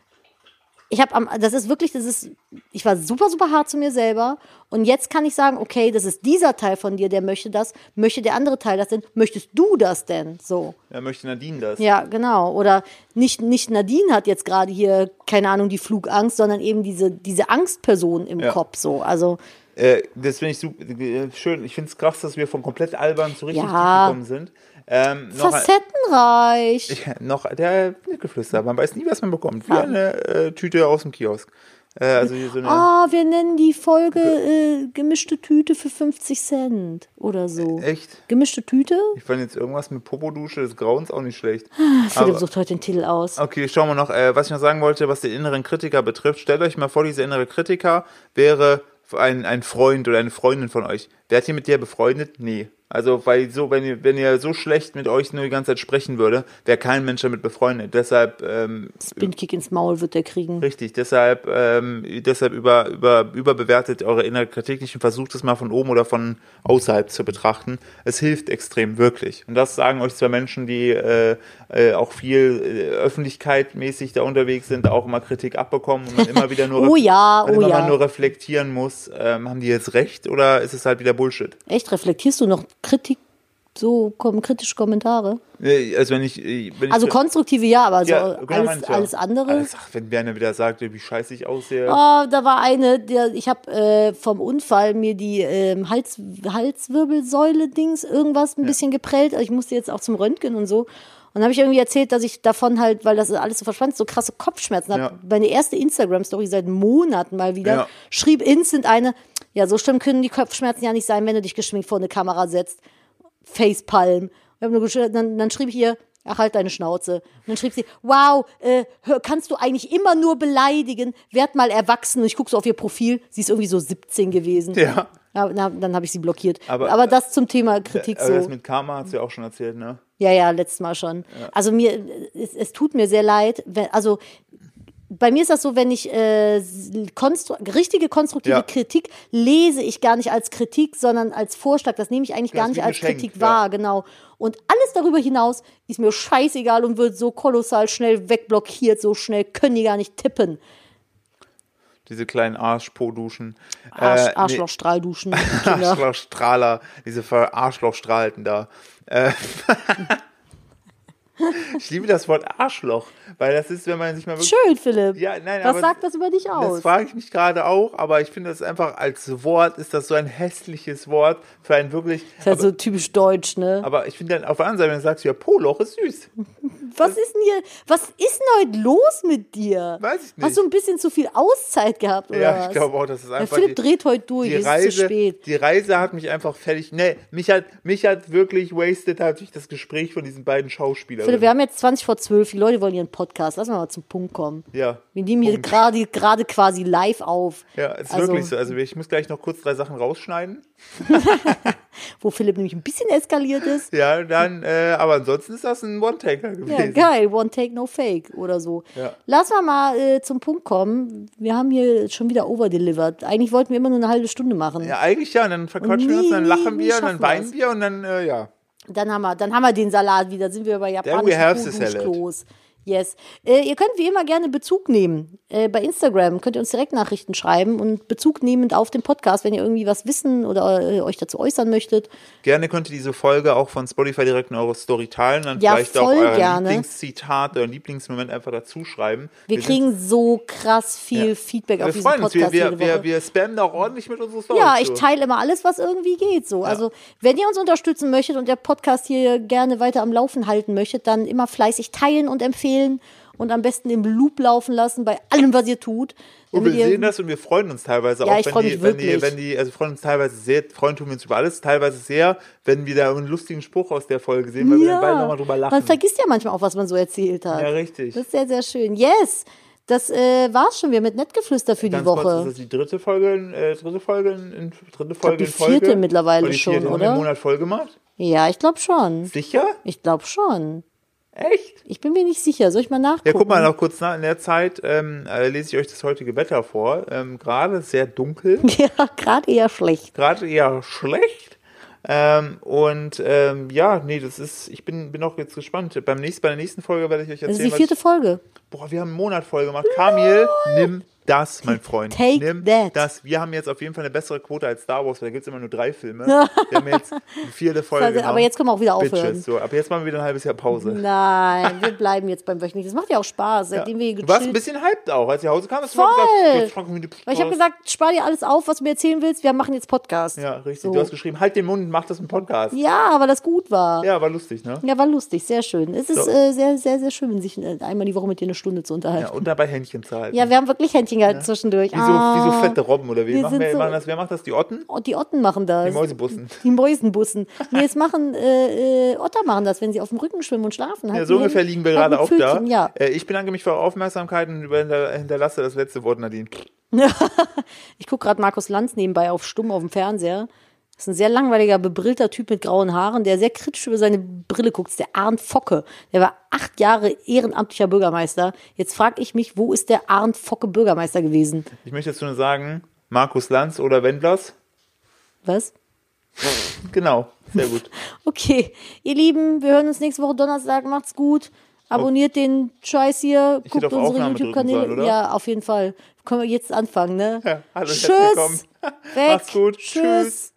ich habe am, das ist wirklich, das ist, ich war super, super hart zu mir selber und jetzt kann ich sagen, okay, das ist dieser Teil von dir, der möchte das, möchte der andere Teil das denn, möchtest du das denn, so. Ja, möchte Nadine das. Ja, genau. Oder nicht, nicht Nadine hat jetzt gerade hier, keine Ahnung, die Flugangst, sondern eben diese, diese Angstperson im Ja. Kopf, so, also. Äh, das finde ich super, äh, schön. Ich finde es krass, dass wir von komplett albern zu richtig Ja. tief gekommen sind. Ähm, noch, ein, Facettenreich. ja, noch der Geflüster. Man weiß nie, was man bekommt. Wie Ja. eine äh, Tüte aus dem Kiosk. Äh, also hier so eine. Ah, wir nennen die Folge äh, gemischte Tüte für fünfzig Cent oder so. Echt? Gemischte Tüte? Ich fand jetzt irgendwas mit Popodusche des Grauens auch nicht schlecht. Philipp Aber- sucht heute den Titel aus. Okay, schauen wir noch, äh, was ich noch sagen wollte, was den inneren Kritiker betrifft. Stellt euch mal vor, dieser innere Kritiker wäre ein, ein Freund oder eine Freundin von euch. Wärt ihr mit der befreundet? Nee. Also, weil so, wenn ihr, wenn ihr so schlecht mit euch nur die ganze Zeit sprechen würde, wäre kein Mensch damit befreundet. Deshalb, ähm, Spinkick ins Maul wird der kriegen. richtig, deshalb, ähm, deshalb über, über, überbewertet eure innere Kritik nicht und versucht es mal von oben oder von außerhalb zu betrachten. Es hilft extrem, wirklich. Und das sagen euch zwei Menschen, die äh, äh, auch viel äh, öffentlichkeitmäßig da unterwegs sind, auch immer Kritik abbekommen und man immer wieder nur, Oh ja, und oh immer ja. man nur reflektieren muss, ähm, haben die jetzt recht oder ist es halt wieder Bullshit? Echt, reflektierst du noch Kritik, so kommen kritische Kommentare? Äh, Also wenn ich, äh, wenn ich Also konstruktive ja, aber so ja, genau, alles, meine ich ja. alles andere? Alles, ach, wenn einer wieder sagt, wie scheiße ich aussehe. Oh, da war eine, der, ich habe äh, vom Unfall mir die ähm, Hals, Halswirbelsäule-Dings irgendwas ein bisschen geprellt. Also ich musste jetzt auch zum Röntgen und so. Und dann habe ich irgendwie erzählt, dass ich davon halt, weil das alles so verschwand, so krasse Kopfschmerzen habe. Ja. Meine erste Instagram-Story seit Monaten mal wieder, Ja. schrieb instant eine, ja, so schlimm können die Kopfschmerzen ja nicht sein, wenn du dich geschminkt vor eine Kamera setzt. Facepalm. Ich hab nur gesch- dann, dann schrieb ich ihr, ach, halt deine Schnauze. Und dann schrieb sie, wow, äh, hör, kannst du eigentlich immer nur beleidigen? Werd mal erwachsen. Und ich gucke so auf ihr Profil, sie ist irgendwie so siebzehn gewesen. Ja. Ja, na, dann habe ich sie blockiert. Aber, Aber- das zum Thema Kritik Aber das so. mit Karma hast du ja auch schon erzählt, ne? Ja, ja, letztes Mal schon. Also mir, es, es tut mir sehr leid. Wenn, also bei mir ist das so, wenn ich äh, konstru richtige konstruktive Ja. Kritik lese ich gar nicht als Kritik, sondern als Vorschlag. Das nehme ich eigentlich Ja, gar ist nicht wie ein als Geschenk, Kritik ja. wahr, genau. Und alles darüber hinaus ist mir scheißegal und wird so kolossal schnell wegblockiert. So schnell können die gar nicht tippen. Diese kleinen Arschpo-Duschen. Arsch, Äh, nee, Arschlochstrahlduschen. Kinder. Arschlochstrahler, diese Ver- Arschlochstrahlten da. Äh, ich liebe das Wort Arschloch, weil das ist, wenn man sich mal wirklich. Schön, Philipp. Ja, nein, Was aber sagt das über dich Das aus? frage ich mich gerade auch, aber ich finde das einfach als Wort, ist das so ein hässliches Wort für ein wirklich. Das ist halt so typisch deutsch, ne? Aber ich finde dann auf der anderen Seite, wenn du sagst, ja, Poloch ist süß. Was ist denn hier, was ist denn heute los mit dir? Weiß ich nicht. Hast du ein bisschen zu viel Auszeit gehabt, oder Ja, was? ich glaube auch, das ist Der einfach. Philipp die, dreht heute durch, die es ist Reise, zu spät. die Reise hat mich einfach fertig. Nee, mich hat, mich hat wirklich wasted, hat sich das Gespräch von diesen beiden Schauspielern. Philipp, wir haben jetzt zwanzig vor zwölf, die Leute wollen ihren Podcast, lass mal mal zum Punkt kommen. Ja. Wir nehmen hier Punkt. gerade gerade quasi live auf. Ja, ist Also- wirklich so. Also ich muss gleich noch kurz drei Sachen rausschneiden. Wo Philipp nämlich ein bisschen eskaliert ist. Ja, dann, äh, aber ansonsten ist das ein One-Taker Ja, gewesen. geil, one take, no fake oder so. Ja. Lass mal mal äh, zum Punkt kommen. Wir haben hier schon wieder overdelivered. Eigentlich wollten wir immer nur eine halbe Stunde machen. Ja, eigentlich ja. Und dann verquatschen wir uns, nie, dann nie, lachen nie wir, und schaffen dann weinen wir's. wir und dann, äh, ja. Dann haben wir, dann haben wir den Salat wieder. Sind wir bei we japanischen have the salad. Kuhduschklos. Yes. Äh, ihr könnt wie immer gerne Bezug nehmen. Äh, bei Instagram könnt ihr uns direkt Nachrichten schreiben und Bezug nehmend auf den Podcast, wenn ihr irgendwie was wissen oder äh, euch dazu äußern möchtet. Gerne könnt ihr diese Folge auch von Spotify direkt in eure Story teilen. Dann Ja, vielleicht auch voll euer gerne. Lieblingszitat oder Lieblingsmoment einfach dazu schreiben. Wir, wir kriegen so krass viel ja. Feedback wir auf diesen freuen uns. Podcast Wir, jede wir, Woche. wir, wir spammen da auch ordentlich mit unseren Stories. Ja, ich so. teile immer alles, was irgendwie geht. So. Ja. Also wenn ihr uns unterstützen möchtet und der Podcast hier gerne weiter am Laufen halten möchtet, dann immer fleißig teilen und empfehlen und am besten im Loop laufen lassen bei allem, was ihr tut. Und wir sehen das und wir freuen uns teilweise ja, auch, ich wenn, freu die, mich wenn, die, wirklich. wenn die, also wir freuen uns teilweise sehr, freuen tun wir uns über alles, teilweise sehr, wenn wir da einen lustigen Spruch aus der Folge sehen, weil ja. wir dann beide nochmal drüber lachen. Man vergisst ja manchmal auch, was man so erzählt hat. Ja, richtig. Das ist sehr, sehr schön. Yes! Das äh, war's schon wieder mit Nettgeflüster für Ganz die Woche. kurz, ist das die dritte Folge, äh, dritte Folge, in, dritte Folge die in Folge? vierte mittlerweile oder die schon, vierte. Haben wir oder? einen Monat voll gemacht? Ja, ich glaube schon. Sicher? Ich glaube schon. Echt? Ich bin mir nicht sicher. Soll ich mal nachgucken? Ja, guck mal noch kurz nach. In der Zeit ähm, äh, lese ich euch das heutige Wetter vor. Ähm, gerade sehr dunkel. Ja, gerade eher schlecht. Gerade eher schlecht. Ähm, und ähm, ja, nee, das ist, ich bin, bin auch jetzt gespannt. Beim nächsten, bei der nächsten Folge werde ich euch Das erzählen. ist die vierte was ich, Folge. Boah, wir haben einen Monat voll gemacht. Kamil, nimm das, mein Freund. Take nimm that. das. Wir haben jetzt auf jeden Fall eine bessere Quote als Star Wars, weil da gibt es immer nur drei Filme. Wir haben jetzt eine vierte Folge Also, gemacht. aber jetzt können wir auch wieder aufhören. Bitches, so. Aber jetzt machen wir wieder ein halbes Jahr Pause. Nein, wir bleiben jetzt beim Wöchentlichen. Das macht ja auch Spaß, seitdem wir Du warst ein gechillt. bisschen hyped auch, als ihr nach Hause kam. Hast du Voll. mal gesagt, jetzt Frank, wie Weil ich habe gesagt, spar dir alles auf, was du mir erzählen willst. Wir machen jetzt Podcast. Ja, richtig. So. Du hast geschrieben, halt den Mund und mach das im Podcast. Ja, weil das gut war. Ja, Ja, war lustig, ne? war lustig, sehr schön. Es ist So. äh, sehr, sehr, sehr schön, sich äh, einmal die Woche mit dir eine Stunde zu Ja, unterhalten. und dabei Händchen zu halten. Ja, wir haben wirklich Händchen gehalten zwischendurch. Wie so, Ah. wie so fette Robben, oder wie? Wir Machen sind wir, so- machen das, wer macht das? Die Otten? Und die Otten machen das. Die Mäusebussen. Die Mäusenbussen. Nee, jetzt machen äh, äh, Otter machen das, wenn sie auf dem Rücken schwimmen und schlafen. Ja, Halten so die ungefähr Hände- liegen wir halten gerade auch da. Pfötchen, Ja. Äh, ich bedanke mich für eure Aufmerksamkeit und über- hinterlasse das letzte Wort, Nadine. Ich gucke gerade Markus Lanz nebenbei auf Stumm auf dem Fernseher. Das ist ein sehr langweiliger, bebrillter Typ mit grauen Haaren, der sehr kritisch über seine Brille guckt. Das ist der Arndt Focke. Der war acht Jahre ehrenamtlicher Bürgermeister. Jetzt frage ich mich, wo ist der Arndt Focke Bürgermeister gewesen? Ich möchte jetzt nur sagen, Markus Lanz oder Wendlers. Was? Genau, sehr gut. Okay, ihr Lieben, wir hören uns nächste Woche Donnerstag. Macht's gut. Abonniert den Scheiß hier. Ich Guckt hätte auf unsere Aufnahme drücken YouTube-Kanäle. sollen, oder? Ja, auf jeden Fall. Können wir jetzt anfangen, ne? Ja, hallo, herzlich Tschüss. willkommen. Weg. Macht's gut. Tschüss. Tschüss.